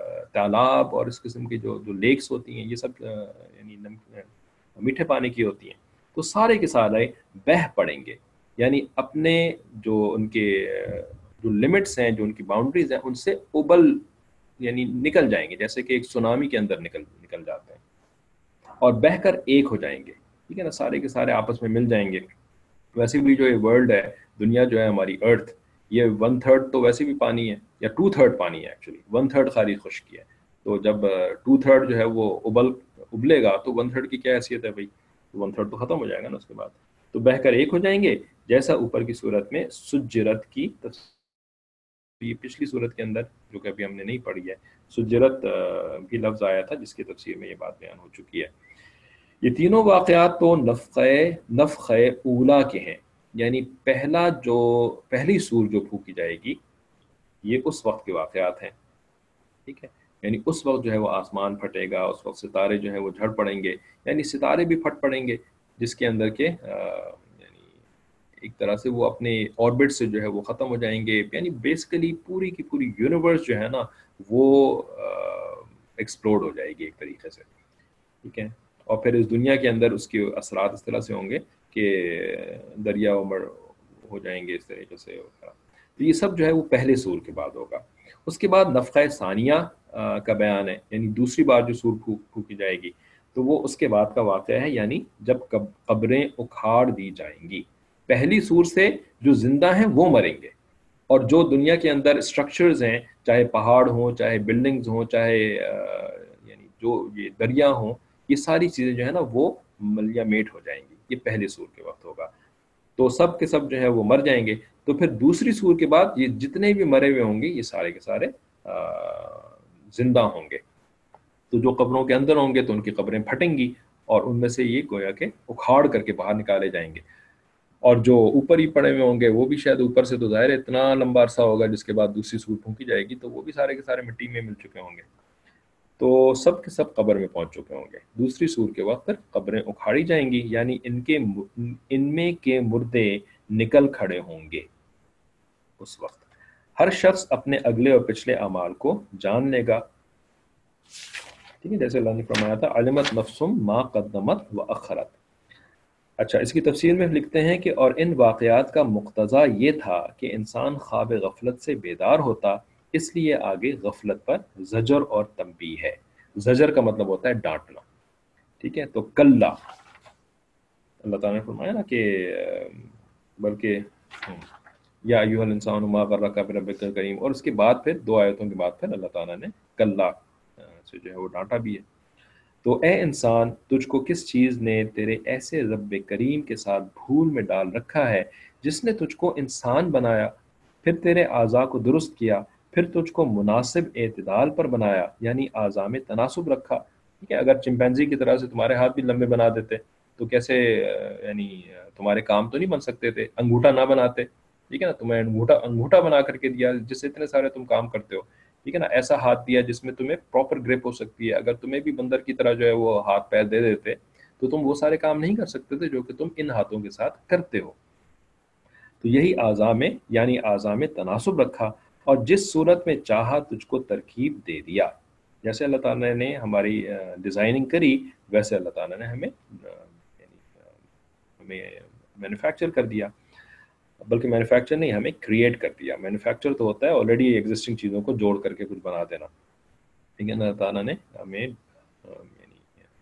تالاب اور اس قسم کی جو جو لیکس ہوتی ہیں، یہ سب یعنی میٹھے پانی کی ہوتی ہیں. تو سارے کے سارے بہہ پڑیں گے، یعنی اپنے جو ان کے جو لمٹس ہیں، جو ان کی باؤنڈریز ہیں، ان سے ابل یعنی نکل جائیں گے، جیسے کہ ایک سونامی کے اندر نکل نکل جاتے ہیں، اور بہہ کر ایک ہو جائیں گے. ٹھیک ہے نا، سارے کے سارے آپس میں مل جائیں گے. ویسے بھی جو یہ ورلڈ ہے، دنیا جو ہے ہماری ارتھ، یہ ون تھرڈ تو ویسے بھی پانی ہے، یا ٹو تھرڈ پانی ہے، ایکچولی ون تھرڈ خالی خشکی ہے. تو جب ٹو تھرڈ جو ہے وہ ابل ابلے گا تو ون تھرڈ کی کیا حیثیت ہے بھائی؟ ون تھرڈ تو ختم ہو جائے گا نا اس کے بعد، تو بہہ کر ایک ہو جائیں گے، جیسا اوپر کی صورت میں سجرت کی تفسیر، یہ پچھلی صورت کے اندر جو کہ ابھی ہم نے نہیں پڑھی ہے، سجرت بھی لفظ آیا تھا جس کی تفسیر میں یہ بات بیان ہو چکی ہے۔ یہ تینوں واقعات تو نفخہ نفخہ اولا کے ہیں، یعنی پہلا جو پہلی سور جو پھونکی جائے گی یہ اس وقت کے واقعات ہیں، ٹھیک ہے، یعنی اس وقت جو ہے وہ آسمان پھٹے گا، اس وقت ستارے جو ہیں وہ جھڑ پڑیں گے، یعنی ستارے بھی پھٹ پڑیں گے جس کے اندر کے یعنی ایک طرح سے وہ اپنے آربٹ سے جو ہے وہ ختم ہو جائیں گے، یعنی بیسیکلی پوری کی پوری یونیورس جو ہے نا وہ ایکسپلوڈ ہو جائے گی ایک طریقے سے، ٹھیک ہے، اور پھر اس دنیا کے اندر اس کے اثرات اس طرح سے ہوں گے کہ دریا مڑ ہو جائیں گے اس طریقے سے ہوگا۔ تو یہ سب جو ہے وہ پہلے سور کے بعد ہوگا۔ اس کے بعد نفخہ ثانیہ کا بیان ہے، یعنی دوسری بار جو سور پھونکی جائے گی تو وہ اس کے بعد کا واقعہ ہے، یعنی جب قبریں اکھاڑ دی جائیں گی۔ پہلی سور سے جو زندہ ہیں وہ مریں گے، اور جو دنیا کے اندر اسٹرکچرز ہیں، چاہے پہاڑ ہوں، چاہے بلڈنگز ہوں، چاہے یعنی جو یہ دریا ہوں، یہ ساری چیزیں جو ہے نا وہ ملیا میٹ ہو جائیں گی، یہ پہلے سور کے وقت ہوگا، تو سب کے سب جو ہے وہ مر جائیں گے۔ تو پھر دوسری سور کے بعد یہ جتنے بھی مرے ہوئے ہوں گے یہ سارے کے سارے زندہ ہوں گے، تو جو قبروں کے اندر ہوں گے تو ان کی قبریں پھٹیں گی اور ان میں سے یہ گویا کہ اکھاڑ کر کے باہر نکالے جائیں گے، اور جو اوپر ہی پڑے ہوئے ہوں گے وہ بھی شاید اوپر سے تو ظاہر اتنا لمبا عرصہ ہوگا جس کے بعد دوسری سور پھونکی جائے گی تو وہ بھی سارے کے سارے مٹی میں مل چکے ہوں گے، تو سب کے سب قبر میں پہنچ چکے ہوں گے۔ دوسری سور کے وقت پر قبریں اکھاڑی جائیں گی، یعنی ان کے ان میں کے مردے نکل کھڑے ہوں گے۔ اس وقت ہر شخص اپنے اگلے اور پچھلے اعمال کو جان لے گا، ٹھیک ہے، جیسے اللہ نے فرمایا تھا علمت نفسم ما قدمت و اخرت۔ اچھا، اس کی تفسیر میں لکھتے ہیں کہ اور ان واقعات کا مقتضا یہ تھا کہ انسان خواب غفلت سے بیدار ہوتا، اس لیے آگے غفلت پر زجر اور تنبیہ ہے۔ زجر کا مطلب ہوتا ہے ڈانٹنا، ٹھیک ہے، تو کلا اللہ تعالیٰ نے فرمایا نا کہ بلکہ یا ایھا الانسان ما غرک بربک الکریم، اور اس کے بعد پھر دو آیتوں کے بعد پھر اللہ تعالیٰ نے کلا سے جو ہے وہ ڈانٹا بھی ہے۔ تو اے انسان، تجھ کو کس چیز نے تیرے ایسے رب کریم کے ساتھ بھول میں ڈال رکھا ہے جس نے تجھ کو انسان بنایا، پھر تیرے اعضاء کو درست کیا، پھر تجھ کو مناسب اعتدال پر بنایا، یعنی اعضاء میں تناسب رکھا، ٹھیک ہے، اگر چمپینزی کی طرح سے تمہارے ہاتھ بھی لمبے بنا دیتے تو کیسے یعنی تمہارے کام تو نہیں بن سکتے تھے، انگوٹھا نہ بناتے، ٹھیک ہے نا، تمہیں انگوٹھا انگوٹھا بنا کر کے دیا جس سے اتنے سارے تم کام کرتے ہو، ٹھیک ہے نا، ایسا ہاتھ دیا جس میں تمہیں پراپر گرپ ہو سکتی ہے، اگر تمہیں بھی بندر کی طرح جو ہے وہ ہاتھ پیر دے دیتے تو تم وہ سارے کام نہیں کر سکتے تھے جو کہ تم ان ہاتھوں کے ساتھ کرتے ہو۔ تو یہی اعضاء میں یعنی اعضاء میں تناسب رکھا، اور جس صورت میں چاہا تجھ کو ترکیب دے دیا، جیسے اللہ تعالیٰ نے ہماری ڈیزائننگ کری ویسے اللہ تعالیٰ نے ہمیں ہمیں مینوفیکچر کر دیا، بلکہ مینوفیکچر نہیں، ہمیں کریٹ کر دیا۔ مینوفیکچر تو ہوتا ہے آلریڈی ایگزسٹنگ چیزوں کو جوڑ کر کے کچھ بنا دینا، لیکن اللہ تعالیٰ نے ہمیں یعنی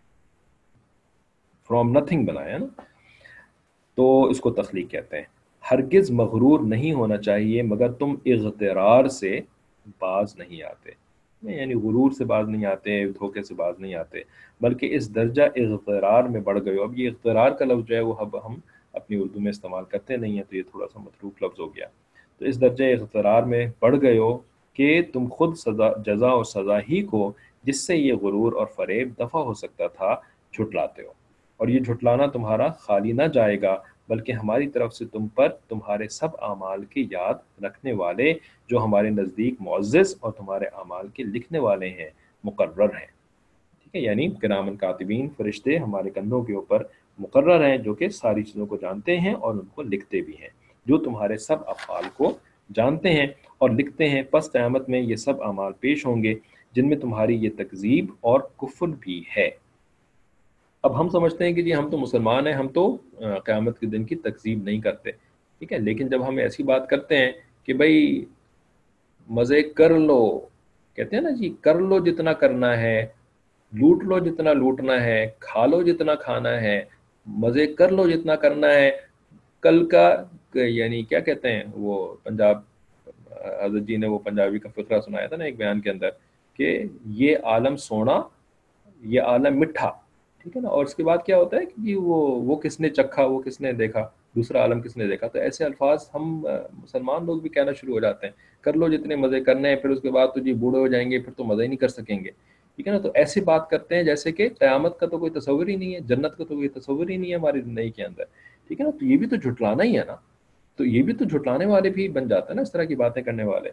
فرام نتھنگ بنایا نا، تو اس کو تخلیق کہتے ہیں۔ ہرگز مغرور نہیں ہونا چاہیے مگر تم اغترار سے باز نہیں آتے، یعنی غرور سے باز نہیں آتے، دھوکے سے باز نہیں آتے، بلکہ اس درجہ اغترار میں بڑھ گئے ہو۔ اب یہ اغترار کا لفظ جو ہے وہ اب ہم اپنی اردو میں استعمال کرتے نہیں ہیں تو یہ تھوڑا سا متروک لفظ ہو گیا، تو اس درجہ اغترار میں بڑھ گئے ہو کہ تم خود سزا جزا اور سزا ہی کو جس سے یہ غرور اور فریب دفع ہو سکتا تھا جھٹلاتے ہو، اور یہ جھٹلانا تمہارا خالی نہ جائے گا بلکہ ہماری طرف سے تم پر تمہارے سب اعمال کی یاد رکھنے والے جو ہمارے نزدیک معزز اور تمہارے اعمال کے لکھنے والے ہیں مقرر ہیں، ٹھیک ہے، یعنی کرامن کاتبین فرشتے ہمارے کندھوں کے اوپر مقرر ہیں جو کہ ساری چیزوں کو جانتے ہیں اور ان کو لکھتے بھی ہیں، جو تمہارے سب افعال کو جانتے ہیں اور لکھتے ہیں۔ پس قیامت میں یہ سب اعمال پیش ہوں گے جن میں تمہاری یہ تکذیب اور کفر بھی ہے۔ اب ہم سمجھتے ہیں کہ جی ہم تو مسلمان ہیں، ہم تو قیامت کے دن کی تکذیب نہیں کرتے، ٹھیک ہے، لیکن جب ہم ایسی بات کرتے ہیں کہ بھائی مزے کر لو، کہتے ہیں نا جی کر لو جتنا کرنا ہے، لوٹ لو جتنا لوٹنا ہے، کھا لو جتنا کھانا ہے، مزے کر لو جتنا کرنا ہے، کل کا یعنی کیا کہتے ہیں وہ پنجاب حضرت جی نے وہ پنجابی کا فقرہ سنایا تھا نا ایک بیان کے اندر کہ یہ عالم سونا، یہ عالم مٹھا، ٹھیک ہے نا، اور اس کے بعد کیا ہوتا ہے کہ وہ وہ کس نے چکھا، وہ کس نے دیکھا، دوسرا عالم کس نے دیکھا. تو ایسے الفاظ ہم مسلمان لوگ بھی کہنا شروع ہو جاتے ہیں، کر لو جتنے مزے کرنے ہیں، پھر اس کے بعد تو جی بوڑھے ہو جائیں گے، پھر تو مزے ہی نہیں کر سکیں گے، ٹھیک ہے نا. تو ایسی بات کرتے ہیں جیسے کہ قیامت کا تو کوئی تصور ہی نہیں ہے، جنت کا تو کوئی تصور ہی نہیں ہے ہماری زندگی کے اندر، ٹھیک ہے نا. تو یہ بھی تو جھٹلانا ہی ہے نا، تو یہ بھی تو جھٹلانے والے بھی بن جاتے ہیں نا اس طرح کی باتیں کرنے والے.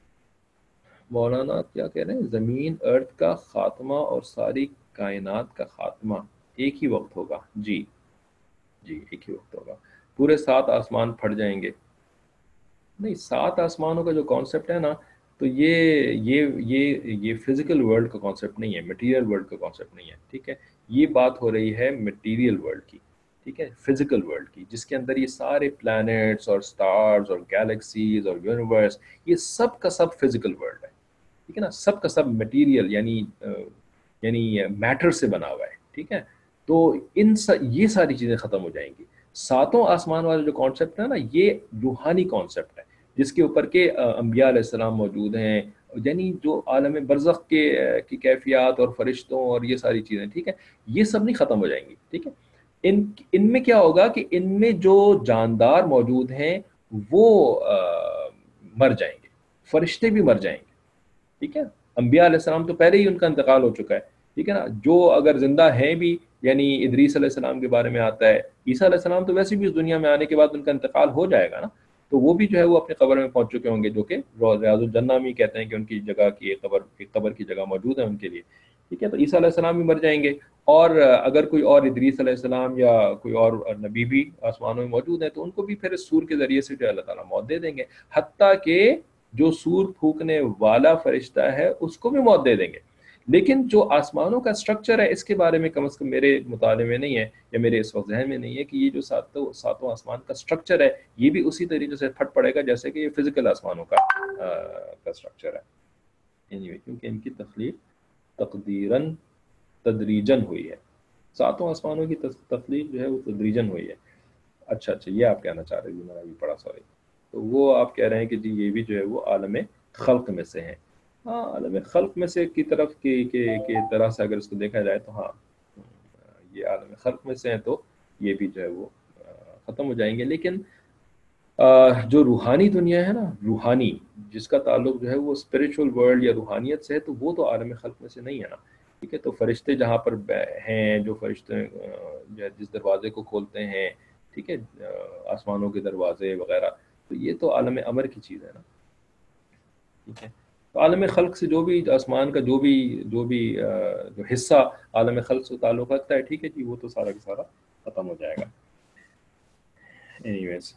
مولانا کیا کہہ رہے ہیں؟ زمین ارتھ کا خاتمہ اور ساری کائنات کا خاتمہ ایک ہی وقت ہوگا. جی جی ایک ہی وقت ہوگا، پورے سات آسمان پھٹ جائیں گے. نہیں، سات آسمانوں کا جو کانسیپٹ ہے نا، تو یہ یہ یہ یہ فزیکل ورلڈ کا کانسیپٹ نہیں ہے، مٹیریل ورلڈ کا کانسیپٹ نہیں ہے، ٹھیک ہے. یہ بات ہو رہی ہے مٹیریل ورلڈ کی، ٹھیک ہے، فزیکل ورلڈ کی، جس کے اندر یہ سارے پلانٹس اور سٹارز اور گیلیکسیز اور یونیورس، یہ سب کا سب فزیکل ورلڈ ہے، ٹھیک ہے نا. سب کا سب مٹیریل یعنی یعنی میٹر سے بنا ہوا ہے، ٹھیک ہے. تو ان سا یہ ساری چیزیں ختم ہو جائیں گی. ساتوں آسمان والا جو کانسیپٹ ہے نا، یہ روحانی کانسیپٹ ہے، جس کے اوپر کے انبیاء علیہ السلام موجود ہیں، یعنی جو عالم برزخ کے کی کیفیات اور فرشتوں اور یہ ساری چیزیں، ٹھیک ہے، یہ سب نہیں ختم ہو جائیں گی، ٹھیک ہے. ان ان میں کیا ہوگا کہ ان میں جو جاندار موجود ہیں وہ آ, مر جائیں گے، فرشتے بھی مر جائیں گے، ٹھیک ہے. انبیاء علیہ السلام تو پہلے ہی ان کا انتقال ہو چکا ہے، ٹھیک ہے نا. جو اگر زندہ ہیں بھی، یعنی ادریس علیہ السلام کے بارے میں آتا ہے، عیسیٰ علیہ السلام تو ویسے بھی اس دنیا میں آنے کے بعد ان کا انتقال ہو جائے گا نا، تو وہ بھی جو ہے وہ اپنے قبر میں پہنچ چکے ہوں گے، جو کہ ریاض الجنہ میں کہتے ہیں کہ ان کی جگہ کی ایک قبر ایک قبر کی جگہ موجود ہے ان کے لیے، ٹھیک ہے. تو عیسیٰ علیہ السلام بھی مر جائیں گے، اور اگر کوئی اور ادریس علیہ السلام یا کوئی اور نبی بھی آسمانوں میں موجود ہیں تو ان کو بھی پھر اس سور کے ذریعے سے جو اللہ تعالیٰ موت دے دیں گے، حتیٰ کہ جو سور پھونکنے والا فرشتہ ہے اس کو بھی موت دے دیں گے. لیکن جو آسمانوں کا سٹرکچر ہے اس کے بارے میں کم از کم میرے مطالعے میں نہیں ہے، یا میرے اس وقت ذہن میں نہیں ہے کہ یہ جو ساتوں ساتوں آسمان کا سٹرکچر ہے یہ بھی اسی طریقے سے پھٹ پڑے گا جیسے کہ یہ فزیکل آسمانوں کا کا سٹرکچر ہے. anyway, کیونکہ ان کی تخلیق تقدیراً تدریجن ہوئی ہے، ساتوں آسمانوں کی تخلیق جو ہے وہ تدریجن ہوئی ہے. اچھا اچھا یہ آپ کہنا چاہ رہے ہیں، میں نے ابھی پڑھا، سوری. تو وہ آپ کہہ رہے ہیں کہ جی یہ بھی جو ہے وہ عالم خلق میں سے ہیں. ہاں، عالم خلق میں سے کی طرف کی کی کی طرح سے اگر اس کو دیکھا جائے تو ہاں یہ عالم خلق میں سے ہیں، تو یہ بھی جو ہے وہ ختم ہو جائیں گے. لیکن جو روحانی دنیا ہے نا، روحانی جس کا تعلق جو ہے وہ اسپریچول ورلڈ یا روحانیت سے ہے، تو وہ تو عالم خلق میں سے نہیں ہے نا، ٹھیک ہے. تو فرشتے جہاں پر ہیں، جو فرشتے جس دروازے کو کھولتے ہیں، ٹھیک ہے، آسمانوں کے دروازے وغیرہ، تو یہ تو عالم امر کی چیز ہے نا، ٹھیک ہے. تو عالم خلق سے جو بھی آسمان کا جو بھی جو بھی جو حصہ عالم خلق سے تعلق رکھتا ہے، ٹھیک ہے جی، وہ تو سارا کا سارا ختم ہو جائے گا. اینی ویز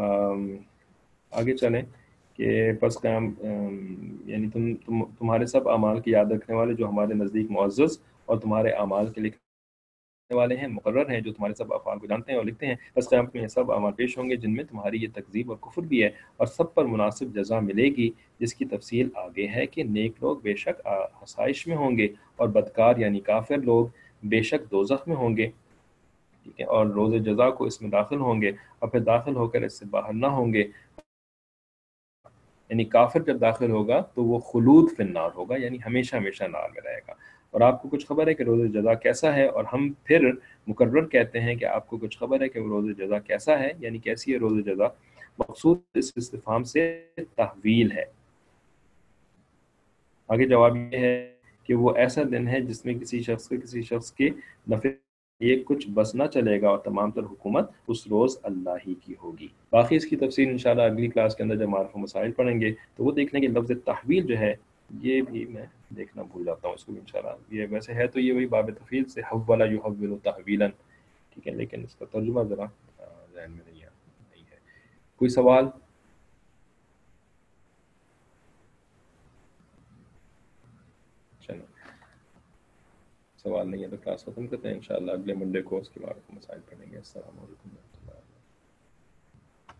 آگے چلیں کہ پس قیام یعنی تم تم تمہارے سب اعمال کی یاد رکھنے والے جو ہمارے نزدیک معزز اور تمہارے اعمال کے لکھنے والے ہیں، مقرر ہیں، جو تمہارے سب افعال کو جانتے ہیں اور لکھتے ہیں. بس قیامت میں یہ سب اعمال پیش ہوں گے جن میں تمہاری یہ تکذیب اور کفر بھی ہے، اور سب پر مناسب جزا ملے گی، جس کی تفصیل آگے ہے کہ نیک لوگ بے شک آسائش میں ہوں گے، اور بدکار یعنی کافر لوگ بے شک دوزخ میں ہوں گے، ٹھیک ہے، اور روز جزا کو اس میں داخل ہوں گے اور پھر داخل ہو کر اس سے باہر نہ ہوں گے. یعنی کافر جب داخل ہوگا تو وہ خلود فی النار ہوگا، یعنی ہمیشہ ہمیشہ نار میں رہے گا. اور آپ کو کچھ خبر ہے کہ روز جزا کیسا ہے؟ اور ہم پھر مقرر کہتے ہیں کہ آپ کو کچھ خبر ہے کہ وہ روز جزا کیسا ہے، یعنی کیسی ہے روز جزا. مقصود اس استفہام سے تحویل ہے. آگے جواب یہ ہے کہ وہ ایسا دن ہے جس میں کسی شخص کے کسی شخص کے نفع یہ کچھ بس نہ چلے گا، اور تمام تر حکومت اس روز اللہ ہی کی ہوگی. باقی اس کی تفصیل انشاءاللہ اگلی کلاس کے اندر جب معرف و مسائل پڑھیں گے تو وہ دیکھ لیں گے. لفظ تحویل جو ہے یہ بھی میں دیکھنا بھول جاتا ہوں اس کو بھی انشاءاللہ. یہ ویسے ہے تو یہ وہی باب تفویض سے حول یحول تحویلا، ٹھیک ہے، لیکن اس کا ترجمہ ذرا ذہن میں نہیں ہے. کوئی سوال؟ چلو سوال نہیں ہے تو کلاس ختم کرتے ہیں انشاءاللہ. اگلے منڈے کو اس کے بعد مسائل پڑھیں گے. السلام علیکم.